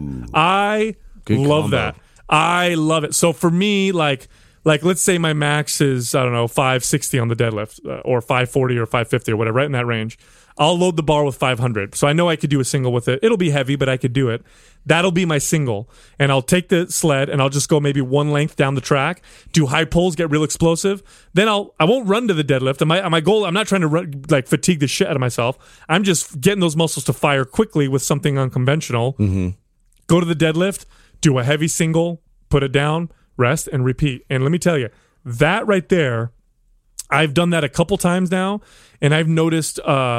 I Good love combo. that. I love it. So for me, like, like let's say my max is, I don't know, five sixty on the deadlift uh, or five forty or five fifty or whatever, right in that range. I'll load the bar with five hundred. So I know I could do a single with it. It'll be heavy, but I could do it. That'll be my single. And I'll take the sled and I'll just go maybe one length down the track, do high pulls, get real explosive. Then I'll, I won't run to the deadlift. And my, my goal, I'm not trying to run, like fatigue the shit out of myself. I'm just getting those muscles to fire quickly with something unconventional. Mm-hmm. Go to the deadlift, do a heavy single, put it down, rest, and repeat. And let me tell you, that right there, I've done that a couple times now, and I've noticed uh,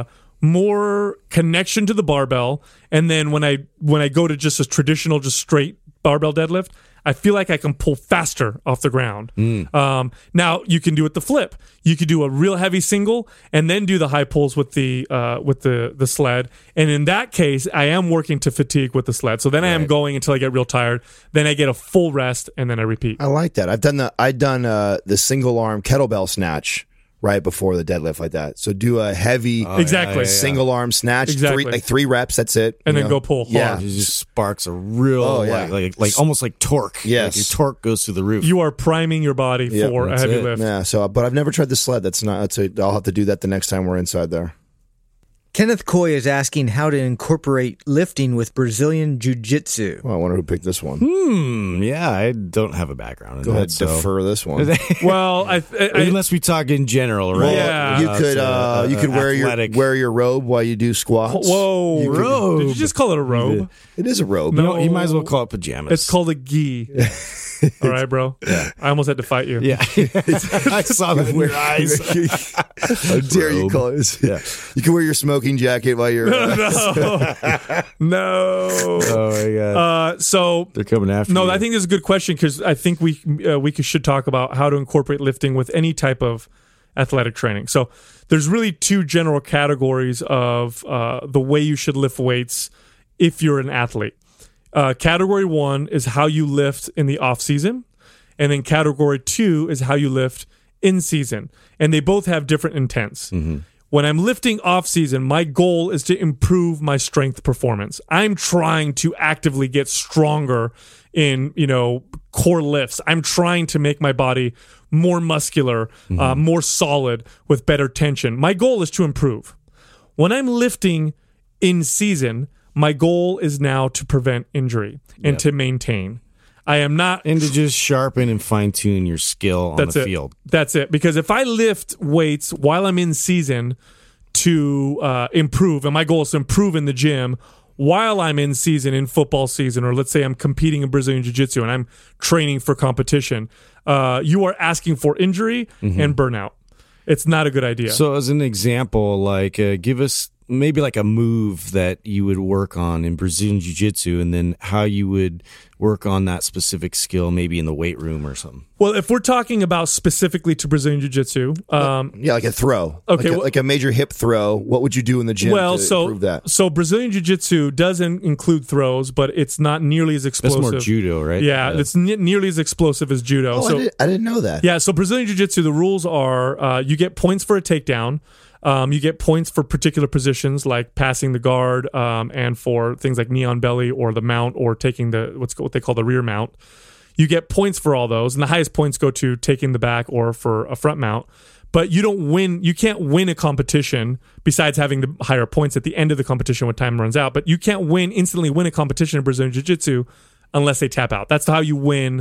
more connection to the barbell. And then when I when I go to just a traditional, just straight barbell deadlift, I feel like I can pull faster off the ground. Um, now you can do it the flip. You could do a real heavy single and then do the high pulls with the uh, with the the sled. And in that case, I am working to fatigue with the sled. So then I am going until I get real tired. Then I get a full rest and then I repeat. I like that. I've done the I've done uh, the single arm kettlebell snatch right before the deadlift like that. So do a heavy Exactly. single arm snatch, Exactly. three like three reps. That's it, And you then know? go pull Yeah, hard. It just sparks a real, Oh, yeah. like, like, like almost like torque. Yes. Like your torque goes through the roof. You are priming your body Yep, for a that's heavy it. lift. yeah. So, but I've never tried the sled. That's not. That's a, I'll have to do that the next time we're inside there. Kenneth Coy is asking how to incorporate lifting with Brazilian Jiu-Jitsu. Well, I wonder who picked this one. Hmm, yeah, I don't have a background in Go that. ahead, so. defer this one. Well, I, I, I Unless we talk in general, right? Yeah. you Uh, could it's, uh, you could wear athletic. your wear your robe while you do squats. whoa, You could- robe. Did you just call it a robe? It is a robe. You know, you might as well call it pajamas. It's called a gi. All right, bro. Yeah. I almost had to fight you. Yeah, I saw that in your eyes. How dare you Robe. call it? Yeah. You can wear your smoking jacket while you're. Uh, No. Oh my god, Uh, so they're coming after no, you. I think this is a good question because I think we uh, we could, should talk about how to incorporate lifting with any type of athletic training. So there's really two general categories of uh, the way you should lift weights if you're an athlete. Uh, category one is how you lift in the off season, and then category two is how you lift in season, and they both have different intents. When I'm lifting off season, my goal is to improve my strength performance. I'm trying to actively get stronger in, you know, core lifts. I'm trying to make my body more muscular, uh, more solid with better tension. My goal is to improve. When I'm lifting in season, my goal is now to prevent injury and to maintain. I am not And to just sharpen and fine tune your skill on That's the it. field. That's it. Because if I lift weights while I'm in season to uh, improve, and my goal is to improve in the gym while I'm in season, in football season, or let's say I'm competing in Brazilian Jiu-Jitsu and I'm training for competition, uh, you are asking for injury Mm-hmm. and burnout. It's not a good idea. So as an example, like uh, give us maybe like a move that you would work on in Brazilian Jiu-Jitsu, and then how you would work on that specific skill maybe in the weight room or something. well, if we're talking about specifically to Brazilian Jiu-Jitsu, um, Yeah, like a throw. Okay, like a, well- like a major hip throw. What would you do in the gym well, to so improve that? so Brazilian Jiu-Jitsu doesn't include throws, but it's not nearly as That's explosive. more judo, right? Yeah, it's ne- nearly as explosive as judo. Oh, so I, did, I didn't know that. yeah, so Brazilian Jiu-Jitsu, the rules are uh, you get points for a takedown. Um, you get points for particular positions like passing the guard, um, and for things like knee on belly or the mount or taking the what's what they call the rear mount. You get points for all those, and the highest points go to taking the back or for a front mount. But you don't win. You can't win a competition besides having the higher points at the end of the competition when time runs out. But you can't win instantly win a competition in Brazilian Jiu-Jitsu unless they tap out. That's how you win.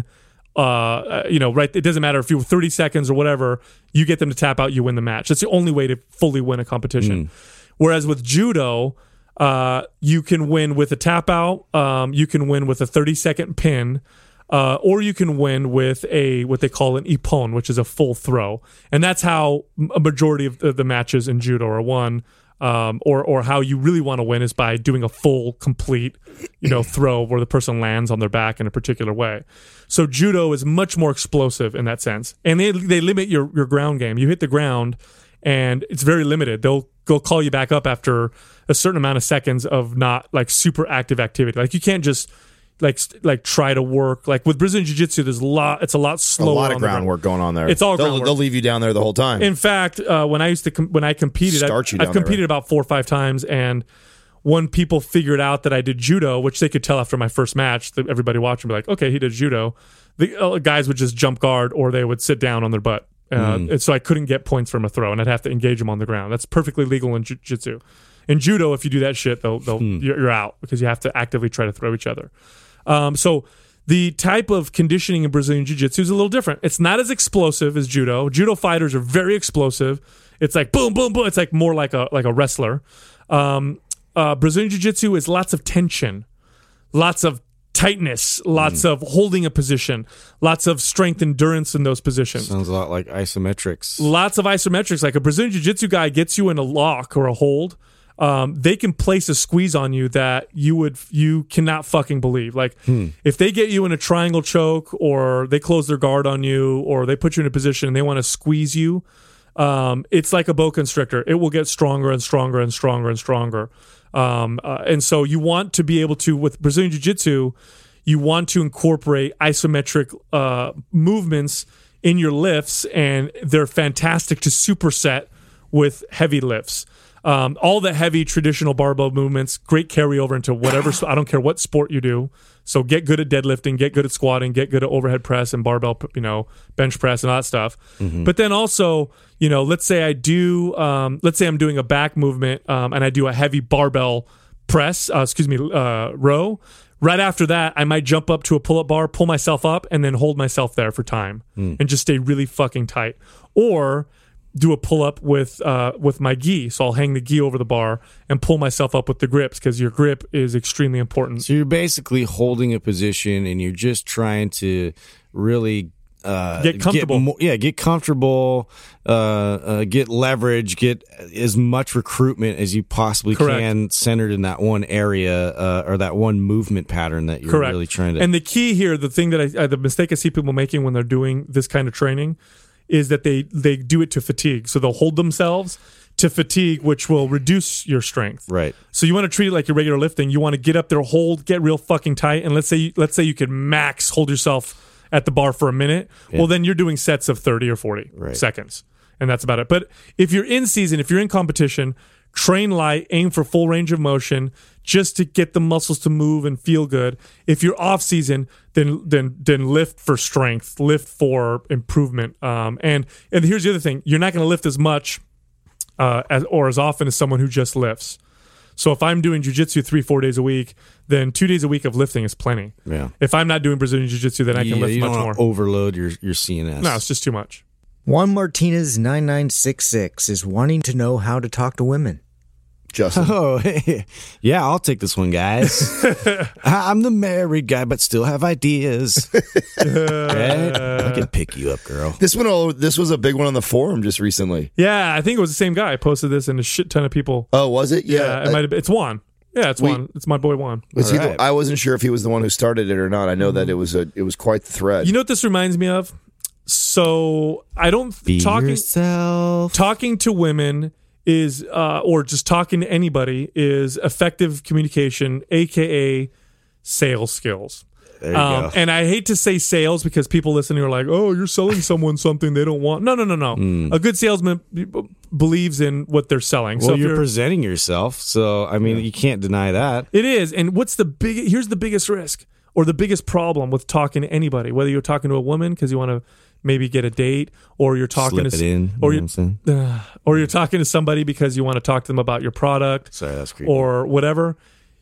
Uh, you know, right? It doesn't matter if you were thirty seconds or whatever. You get them to tap out, you win the match. That's the only way to fully win a competition. Whereas with judo, uh, you can win with a tap out. Um, you can win with a thirty second pin. Uh, or you can win with a what they call an ippon, which is a full throw, and that's how a majority of the, the matches in judo are won. Um, or or how you really want to win is by doing a full, complete, you know, throw where the person lands on their back in a particular way. So judo is much more explosive in that sense, and they they limit your your ground game. You hit the ground, and it's very limited. They'll they'll call you back up after a certain amount of seconds of not like super active activity. Like you can't just like like try to work like with Brazilian Jiu-Jitsu. There's a lot. It's a lot A slower. lot of on the ground. groundwork going on there. It's all they'll, groundwork. they'll leave you down there the whole time. In fact, uh, when I used to com- when I competed, I, Start you I've down there, competed right? about four or five times, and when people figured out that I did judo, which they could tell after my first match, that everybody watching would be like, "Okay, he did judo." The uh, guys would just jump guard, or they would sit down on their butt, uh, and so I couldn't get points from a throw, and I'd have to engage them on the ground. That's perfectly legal in jiu-jitsu. In judo, if you do that shit, they'll, they'll you're, you're out because you have to actively try to throw each other. Um, so the type of conditioning in Brazilian Jiu-Jitsu is a little different. It's not as explosive as judo. Judo fighters are very explosive. It's like boom, boom, boom. It's like more like a like a wrestler. Um, uh, Brazilian Jiu-Jitsu is lots of tension, lots of tightness, lots of holding a position, lots of strength, endurance in those positions. Sounds a lot like isometrics. Lots of isometrics. Like a Brazilian Jiu-Jitsu guy gets you in a lock or a hold. Um, they can place a squeeze on you that you would you cannot fucking believe. Like if they get you in a triangle choke, or they close their guard on you, or they put you in a position and they want to squeeze you, um, it's like a boa constrictor. It will get stronger and stronger and stronger and stronger. Um, uh, and so you want to be able to, with Brazilian Jiu-Jitsu, you want to incorporate isometric uh, movements in your lifts, and they're fantastic to superset with heavy lifts. Um, all the heavy traditional barbell movements, great carryover into whatever. I don't care what sport you do. So get good at deadlifting, get good at squatting, get good at overhead press and barbell, you know, bench press and all that stuff. Mm-hmm. But then also, you know, let's say I do, um, let's say I'm doing a back movement um, and I do a heavy barbell press, uh, excuse me, uh, row. Right after that, I might jump up to a pull-up bar, pull myself up, and then hold myself there for time mm. and just stay really fucking tight. Or do a pull-up with uh, with my gi. So I'll hang the gi over the bar and pull myself up with the grips, because your grip is extremely important. So you're basically holding a position and you're just trying to really uh, get comfortable. Get more, yeah, get comfortable, uh, uh, get leverage, get as much recruitment as you possibly Correct. can centered in that one area uh, or that one movement pattern that you're Correct. really trying to. And the key here, the thing that I, uh, the mistake I see people making when they're doing this kind of training is that they they do it to fatigue. So they'll hold themselves to fatigue, which will reduce your strength. Right. So you want to treat it like your regular lifting. You want to get up there, hold, get real fucking tight, and let's say let's say you could max hold yourself at the bar for a minute. Yeah. Well, then you're doing sets of thirty or forty right. seconds, and that's about it. But if you're in season, if you're in competition, train light, aim for full range of motion, just to get the muscles to move and feel good. If you're off season, then then then lift for strength, lift for improvement. Um, and and here's the other thing: you're not going to lift as much uh, as or as often as someone who just lifts. So if I'm doing jiu-jitsu three, four days a week, then two days a week of lifting is plenty. Yeah. If I'm not doing Brazilian jiu-jitsu, then I can Yeah, lift you much don't more. wanna overload your, your C N S. No, it's just too much. Juan Martinez nine nine six six is wanting to know how to talk to women. Justin. Oh, yeah, I'll take this one, guys. I'm the married guy, but still have ideas. Right? I can pick you up, girl. This one, oh, this was a big one on the forum just recently. Yeah, I think it was the same guy. I posted this and a shit ton of people. Oh, was it? Yeah, Yeah, it might have been. It's Juan. Yeah, it's We- Juan. It's my boy Juan. Was he the- right. I wasn't sure if he was the one who started it or not. I know that it was a it was quite the thread. You know what this reminds me of? So I don't Be talking yourself. talking to women is uh, or just talking to anybody is effective communication, aka sales skills. There you Um, go. and I hate to say sales because people listening are like, "Oh, you're selling someone something they don't want." No, no, no, no. A good salesman b- b- believes in what they're selling. Well, so if you're, presenting yourself, so I mean, you can't deny that. It is. And what's the big here's the biggest risk or the biggest problem with talking to anybody, whether you're talking to a woman because you want to maybe get a date, or you're talking Slip to it in, you or know you what I'm saying? uh, or you're talking to somebody because you want to talk to them about your product Sorry, that's creepy. or whatever.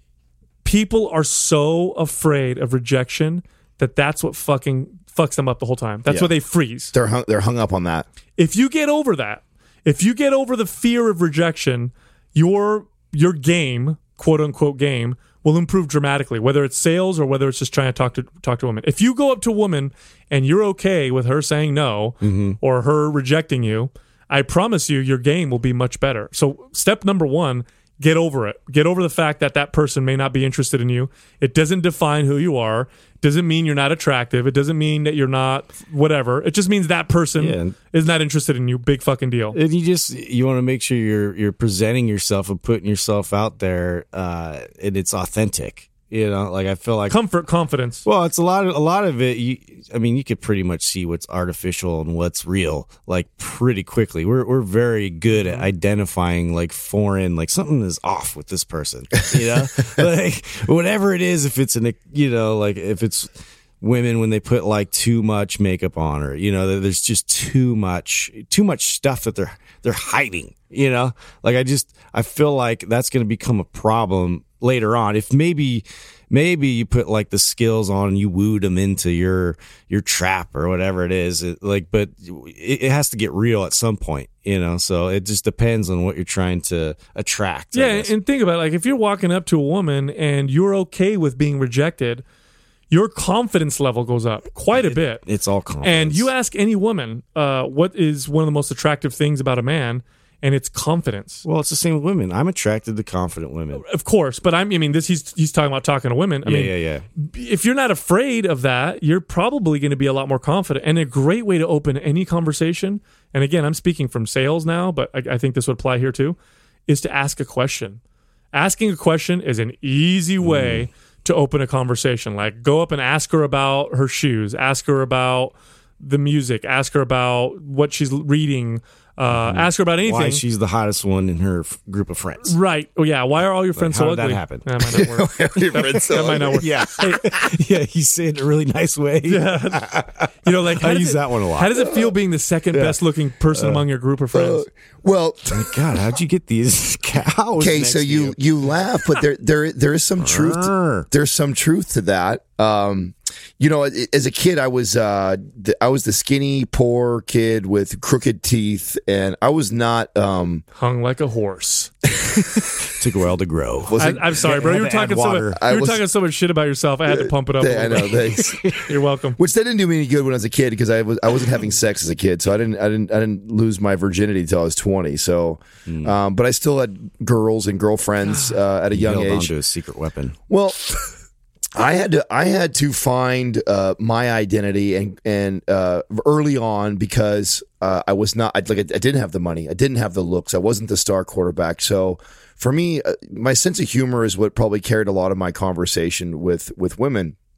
People are so afraid of rejection that that's what fucking fucks them up the whole time. That's Yeah. why they freeze. they're hung, they're hung up on that. If you get over that, if you get over the fear of rejection, your your game, quote unquote game, will improve dramatically, whether it's sales or whether it's just trying to talk to talk to a woman. If you go up to a woman and you're okay with her saying no or her rejecting you, I promise you your game will be much better. So step number one, get over it. Get over the fact that that person may not be interested in you. It doesn't define who you are. It doesn't mean you're not attractive. It doesn't mean that you're not whatever. It just means that person Yeah. is not interested in you. Big fucking deal. And you just you want to make sure you're you're presenting yourself and putting yourself out there, uh, and it's authentic. You know, like I feel like Comfort, confidence. well, it's a lot of a lot of it. You, I mean, you could pretty much see what's artificial and what's real, like pretty quickly. We're we're very good at identifying like foreign, like something is off with this person. You know, like whatever it is. If it's an, you know, like if it's women when they put like too much makeup on, or you know, there's just too much too much stuff that they're they're hiding. You know, like I just I feel like that's going to become a problem later on. If maybe maybe you put like the skills on and you wooed them into your your trap or whatever it is, it, like but it, it has to get real at some point, you know, so it just depends on what you're trying to attract. I Yeah, guess. and think about it. Like if you're walking up to a woman and you're okay with being rejected, your confidence level goes up quite a bit. It's all confidence. And you ask any woman, uh, what is one of the most attractive things about a man, and it's confidence. well, it's the same with women. I'm attracted to confident women. Of course, but I'm, I mean, this he's he's talking about talking to women. I yeah, mean, yeah, yeah. if you're not afraid of that, you're probably going to be a lot more confident. And a great way to open any conversation, and again, I'm speaking from sales now, but I, I think this would apply here too, is to ask a question. Asking a question is an easy way mm. to open a conversation. Like go up and ask her about her shoes, ask her about the music, ask her about what she's reading, uh, mm. ask her about anything. Why she's the hottest one in her f- group of friends. Right. Oh yeah. Why are all your friends how so did ugly? that happen? That might not work. that, that might not work. Yeah. yeah, he said it in a really nice way. Yeah. You know, like how I does use it- that one a lot. How does it feel being the second best looking person among your group of friends? Well, My God, how'd you get these cows? okay, next so to you you laugh, but there there there is some truth. Arr. There's some truth to that. Um, you know, as a kid, I was uh, the, I was the skinny, poor kid with crooked teeth, and I was not. Um, Hung like a horse. Took a while to grow. was I, it- I'm sorry, bro. Had You were to add talking so water. much. I You were was- talking so much shit about yourself. I had to pump it up. a I little know. bit. Thanks. You're welcome. Which that didn't do me any good when I was a kid because I was I wasn't having sex as a kid, so I didn't I didn't I didn't lose my virginity until I was twenty. So, Hmm. um, but I still had girls and girlfriends uh, at a He young held age. onto a secret weapon. Well, I had to I had to find uh, my identity and and uh, early on because uh, I was not I, like I, I didn't have the money, I didn't have the looks, I wasn't the star quarterback. So for me, uh, my sense of humor is what probably carried a lot of my conversation with with women.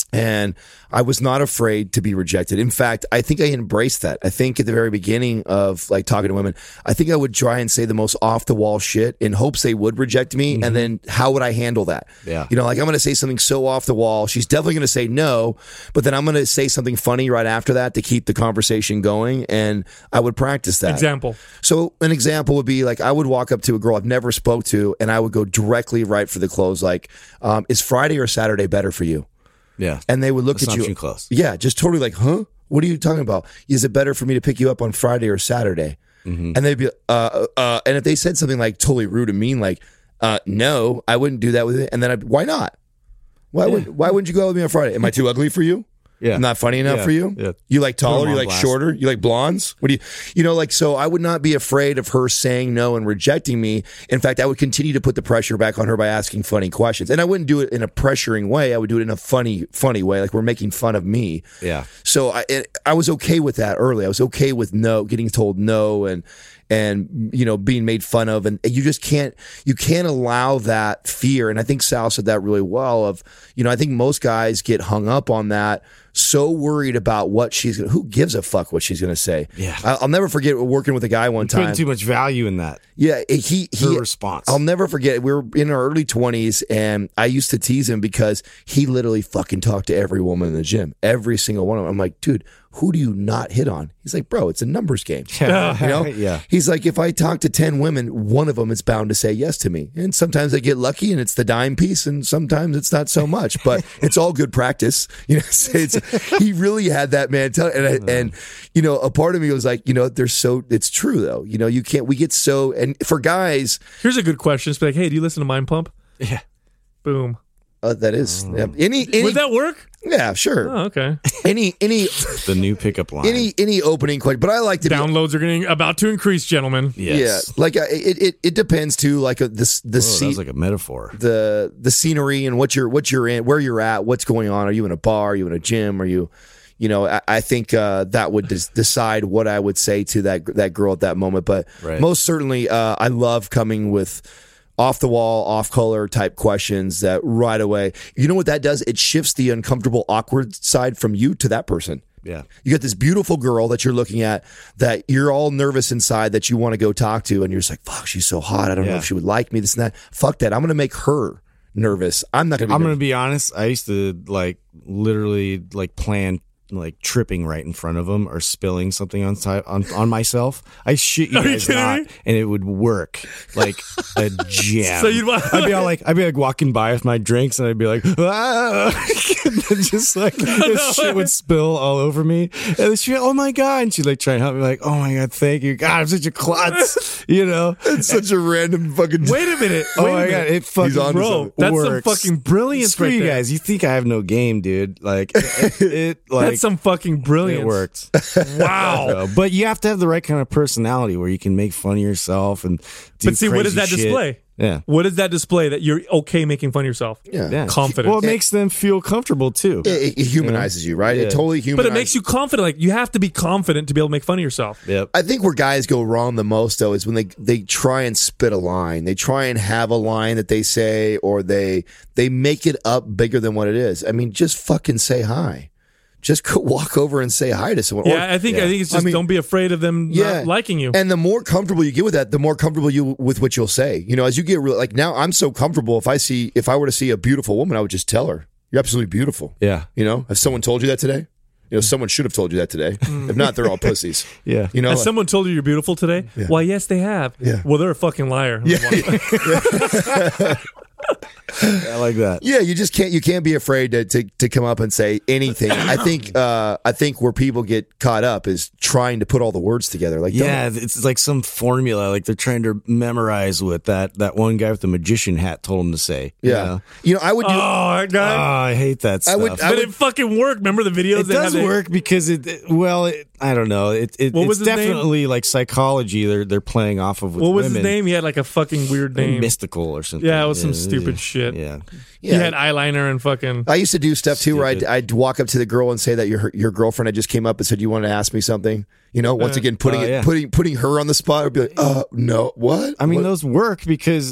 And I was not afraid to be rejected. In fact, I think I embraced that. I think at the very beginning of like talking to women, I think I would try and say the most off the wall shit in hopes they would reject me. Mm-hmm. And then how would I handle that? Yeah. You know, like I'm going to say something so off the wall. She's definitely going to say no, but then I'm going to say something funny right after that to keep the conversation going. And I would practice that. Example. So an example would be like, I would walk up to a girl I've never spoke to and I would go directly right for the close. Like, um, is Friday or Saturday better for you? Yeah. And they would look Assumption at you. Close. Yeah, just totally like, huh? What are you talking about? Is it better for me to pick you up on Friday or Saturday? Mm-hmm. And they'd be, uh, uh, and if they said something like totally rude and mean, like, uh, no, I wouldn't do that with it. And then I'd, why not? Why yeah. would why wouldn't you go out with me on Friday? Am I too ugly for you? Yeah. I'm not funny enough yeah. for you? Yeah. You like taller? You like blast. shorter? You like blondes? What do you, you know, like, so I would not be afraid of her saying no and rejecting me. In fact, I would continue to put the pressure back on her by asking funny questions. And I wouldn't do it in a pressuring way. I would do it in a funny, funny way. Like we're making fun of me. Yeah. So I, it, I was okay with that early. I was okay with no, getting told no and, and, you know, being made fun of. And you just can't, you can't allow that fear. And I think Sal said that really well of, you know, I think most guys get hung up on that, so worried about what she's going to, who gives a fuck what she's going to say. Yeah. I, I'll never forget working with a guy one time. Putting too much value in that. Yeah. He, he, Her response. I'll never forget. We were in our early twenties and I used to tease him because he literally fucking talked to every woman in the gym, every single one of them. I'm like, dude, who do you not hit on? He's like, bro, it's a numbers game. Yeah. You know? Yeah. He's like, if I talk to ten women, one of them is bound to say yes to me. And sometimes I get lucky and it's the dime piece and sometimes it's not so much, but it's all good practice. You know, it's, it's, he really had that mentality. And, I, and, you know, a part of me was like, you know, they're so, it's true though. You know, you can't, we get so, and for guys. Here's a good question. It's like, hey, do you listen to Mind Pump? Yeah. Boom. Uh, that is, yeah. any, any, Would that work? Yeah, sure. Oh, okay. Any, any, The new pickup line. any, any opening question, but I like to be, Downloads are getting about to increase, gentlemen. Yes. yeah, like uh, it, it, it depends too. Like uh, this, the Whoa, scene, that's like a metaphor. the the scenery and what you're what you're in, where you're at, what's going on. Are you in a bar? Are you in a gym? Are you, you know, I, I think uh, that would des- decide what I would say to that that girl at that moment. But Right. most certainly, uh, I love coming with off the wall, off color type questions that right away. You know what that does? It shifts the uncomfortable, awkward side from you to that person. Yeah. You got this beautiful girl that you're looking at that you're all nervous inside that you want to go talk to, and you're just like, fuck, she's so hot. I don't know Yeah. if she would like me, this and that. Fuck that. I'm going to make her nervous. I'm not going to be I'm nervous. going to be honest. I used to like literally like plan like tripping right in front of them or spilling something on si- on, on myself. I shit you Are you guys kidding not, me? and it would work like a jam. So you'd wa- I'd be all like, I'd be like walking by with my drinks, and I'd be like, ah! And then just like this shit would spill all over me, and then she'd be like, oh my god, and she'd like try and help me, like, oh my god, thank you, God, I'm such a klutz, you know. It's such a random fucking. Wait a minute. Oh Wait a my minute. god, it fucking on to Bro, something. that's works. some fucking brilliance Screw right you there. guys. You think I have no game, dude? Like it, it like That's some fucking brilliance. it worked. Wow. So, but you have to have the right kind of personality where you can make fun of yourself and do But see, what does crazy that shit. display? Yeah. What does that display that you're okay making fun of yourself? Yeah. Yeah. Confident. Well, it makes them feel comfortable too. It, it humanizes you, right? Yeah. It totally But humanizes. it makes you confident. Like you have to be confident to be able to make fun of yourself. Yep. I think where guys go wrong the most though is when they they try and spit a line. They try and have a line that they say, or they they make it up bigger than what it is. I mean, just fucking say hi. Just go walk over and say hi to someone. Or- Yeah, I think I think it's I just mean, don't be afraid of them yeah. not liking you. And the more comfortable you get with that, the more comfortable you with what you'll say. You know, as you get real, like now, I'm so comfortable. If I see, if I were to see a beautiful woman, I would just tell her, "You're absolutely beautiful." Yeah. You know, has someone told you that today? You know, someone should have told you that today. If not, they're all pussies. Yeah. You know, Has like- someone told you you're beautiful today? Why, yes, they have. Yeah. Well, they're a fucking liar. I like that. yeah, you just can't. You can't be afraid to, to to come up and say anything. I think. Uh, I think where people get caught up is trying to put all the words together. Like, don't- Yeah, it's like some formula, like they're trying to memorize what that, that one guy with the magician hat told him to say. you yeah. know? You know, I would do. Oh, that Oh, guy. I hate that stuff. I would- I but it fucking worked. Remember the videos? it they does had? They- work because it, it- well, it, I don't know. It, it, What it's was his name? definitely like psychology they're they're playing off of with What was women. his name? He had like a fucking weird name. Mystical or something. Yeah, it was some stupid yeah. shit. Yeah. He had eyeliner and fucking. I used to do stuff too where I'd, Stupid. I'd walk up to the girl and say that your your girlfriend had just came up and said you wanted to ask me something. You know, once again putting Oh, it yeah. putting putting her on the spot. I'd be like, uh, no, what? I mean, What? those work because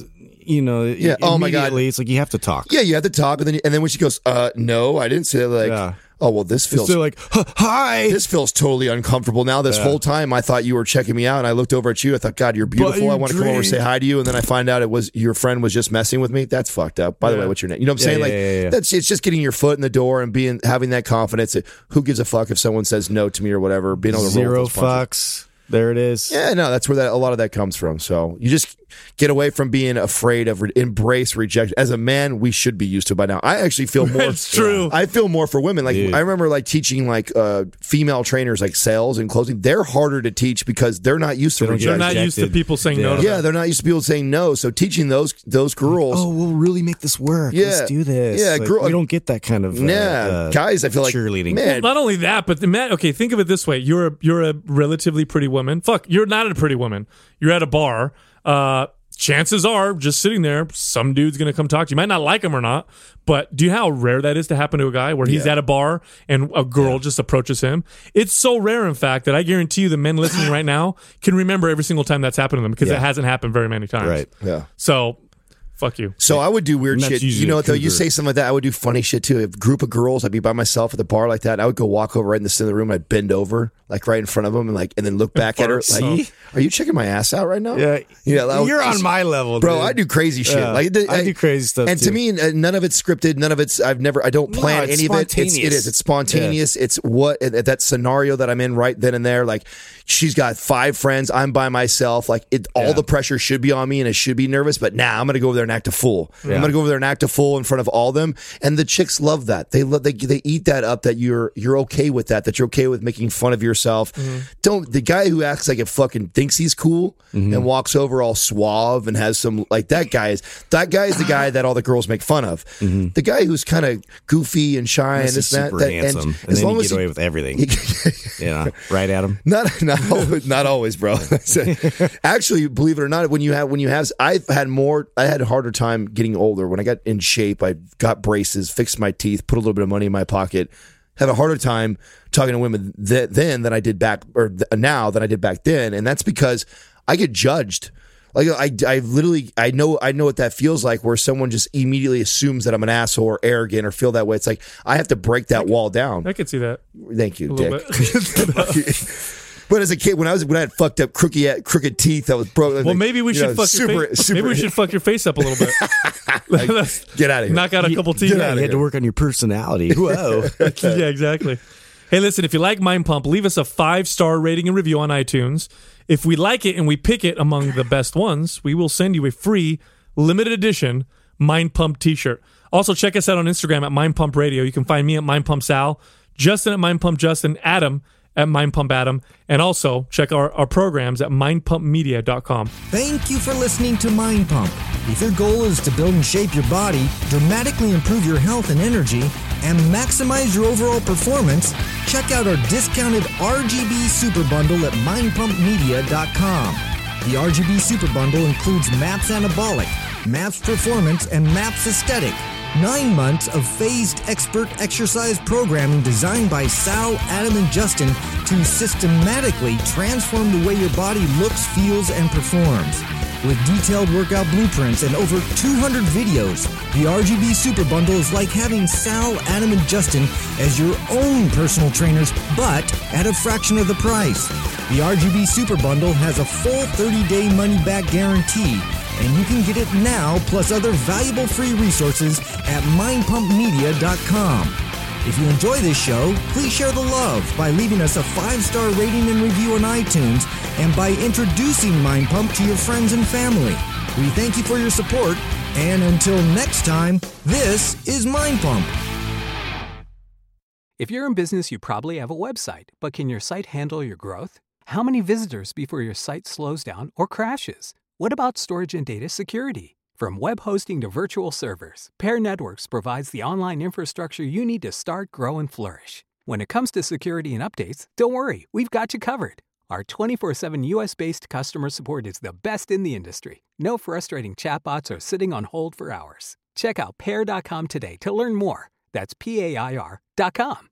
you know, Yeah. Oh, my God. immediately it's like you have to talk. Yeah, you have to talk, and then and then when she goes, uh, no, I didn't say that. Like, Yeah. oh well, this feels They're like, hi. this feels totally uncomfortable now. This Yeah. whole time, I thought you were checking me out, and I looked over at you. I thought, God, you're beautiful. you I want to come over and dream. say hi to you, and then I find out it was your friend was just messing with me. That's fucked up. By the Yeah. way, what's your name? You know what I'm Yeah, saying? yeah, like yeah, yeah. that's it's just getting your foot in the door and being having that confidence. That, who gives a fuck if someone says no to me or whatever? Being able to roll Zero with those punches. fucks. There it is. Yeah, no, that's where that a lot of that comes from. So you just get away from being afraid of re- embrace rejection. As a man, we should be used to it by now. I actually feel more. That's true. I feel more for women. Like Dude. I remember, like teaching like uh, female trainers, like sales and closing. They're harder to teach because they're not used to They don't get They're rejection. not used to rejected. people saying no Yeah. to Yeah, them. they're not used to people saying no. So teaching those those girls. Oh, we'll really make this work. Yeah. Let's do this. Yeah, Like, girl- we don't get that kind of uh, yeah, uh, guys, I feel like cheerleading. Man, Not only that, but the man. Okay, think of it this way: you're a you're a relatively pretty woman. Fuck, you're not a pretty woman. You're at a bar. Uh, chances are, just sitting there, some dude's gonna come talk to you. You might not like him or not, but do you know how rare that is to happen to a guy where he's Yeah. at a bar and a girl just approaches him? It's so rare, in fact, that I guarantee you the men listening right now can remember every single time that's happened to them because Yeah. it hasn't happened very many times. Right. yeah. So, fuck you. So I would do weird And that's shit. usually You know a what though? You cougar. say something like that, I would do funny shit too. If a group of girls, I'd be by myself at the bar like that. And I would go walk over right in the center of the room. I'd bend over, like right in front of them, and like, and then look back at her. Fart Like, smoke. are you checking my ass out right now? Yeah. yeah. I would You're on just- my level, bro. dude. I do crazy shit. Yeah. Like I do crazy stuff, And to too. me, uh, none of it's scripted. None of it's. I've never. I don't No, plan it's any of it. It's, it spontaneous. is. It's spontaneous. It's what uh, that scenario that I'm in right then and there. Like, she's got five friends. I'm by myself. Like, it. All Yeah. the pressure should be on me, and I should be nervous. But now nah, I'm gonna go over there and act a fool. I'm gonna go over there and act a fool in front of all them. And the chicks love that. They love. They they eat that up. That you're you're okay with that. That you're okay with making fun of yourself. Don't the guy who acts like it fucking thinks he's cool and walks over all suave and has some like that guy is that guy is the guy that all the girls make fun of. The guy who's kind of goofy and shy and Unless this he's and that. super that handsome, and, as then long you as get he- away with everything. yeah, right, Adam. not not always, not always, bro. Actually, believe it or not, when you have when you have, I've had more. I had a harder time getting older. When I got in shape, I got braces, fixed my teeth, put a little bit of money in my pocket. Have a harder time talking to women th- then than I did back or th- now than I did back then, and that's because I get judged. Like I, I literally, I know, I know what that feels like, where someone just immediately assumes that I'm an asshole or arrogant or feel that way. It's like I have to break that wall down. I could see that Thank you, a Dick. little bit. But as a kid, when I was when I had fucked up crooked crooked teeth, that was broke. Well, maybe we you should know, fuck super, your face. super, Maybe we should fuck your face up a little bit. Let's get out of here. knock out a couple teeth. get outta You had to here. work on your personality. Whoa. Yeah, exactly. Hey, listen, if you like Mind Pump, leave us a five-star rating and review on iTunes. If we like it and we pick it among the best ones, we will send you a free limited edition Mind Pump t-shirt. Also, check us out on Instagram at Mind Pump Radio. You can find me at Mind Pump Sal, Justin at Mind Pump Justin, Adam at Mind Pump Adam, and also check our, our programs at mind pump media dot com. Thank you for listening to Mind Pump. If your goal is to build and shape your body, dramatically improve your health and energy, and maximize your overall performance, check out our discounted R G B Super Bundle at mind pump media dot com. The R G B Super Bundle includes MAPS Anabolic, MAPS Performance, and MAPS Aesthetic. Nine months of phased expert exercise programming designed by Sal, Adam, and Justin to systematically transform the way your body looks, feels, and performs. With detailed workout blueprints and over two hundred videos, the R G B Super Bundle is like having Sal, Adam, and Justin as your own personal trainers, but at a fraction of the price. The R G B Super Bundle has a full thirty-day money-back guarantee, and you can get it now plus other valuable free resources at mind pump media dot com. If you enjoy this show, please share the love by leaving us a five-star rating and review on iTunes and by introducing Mind Pump to your friends and family. We thank you for your support, and until next time, this is Mind Pump. If you're in business, you probably have a website, but can your site handle your growth? How many visitors before your site slows down or crashes? What about storage and data security? From web hosting to virtual servers, Pair Networks provides the online infrastructure you need to start, grow, and flourish. When it comes to security and updates, don't worry, we've got you covered. Our twenty-four seven U S-based customer support is the best in the industry. No frustrating chatbots or sitting on hold for hours. Check out pair dot com today to learn more. That's P A I R dot com.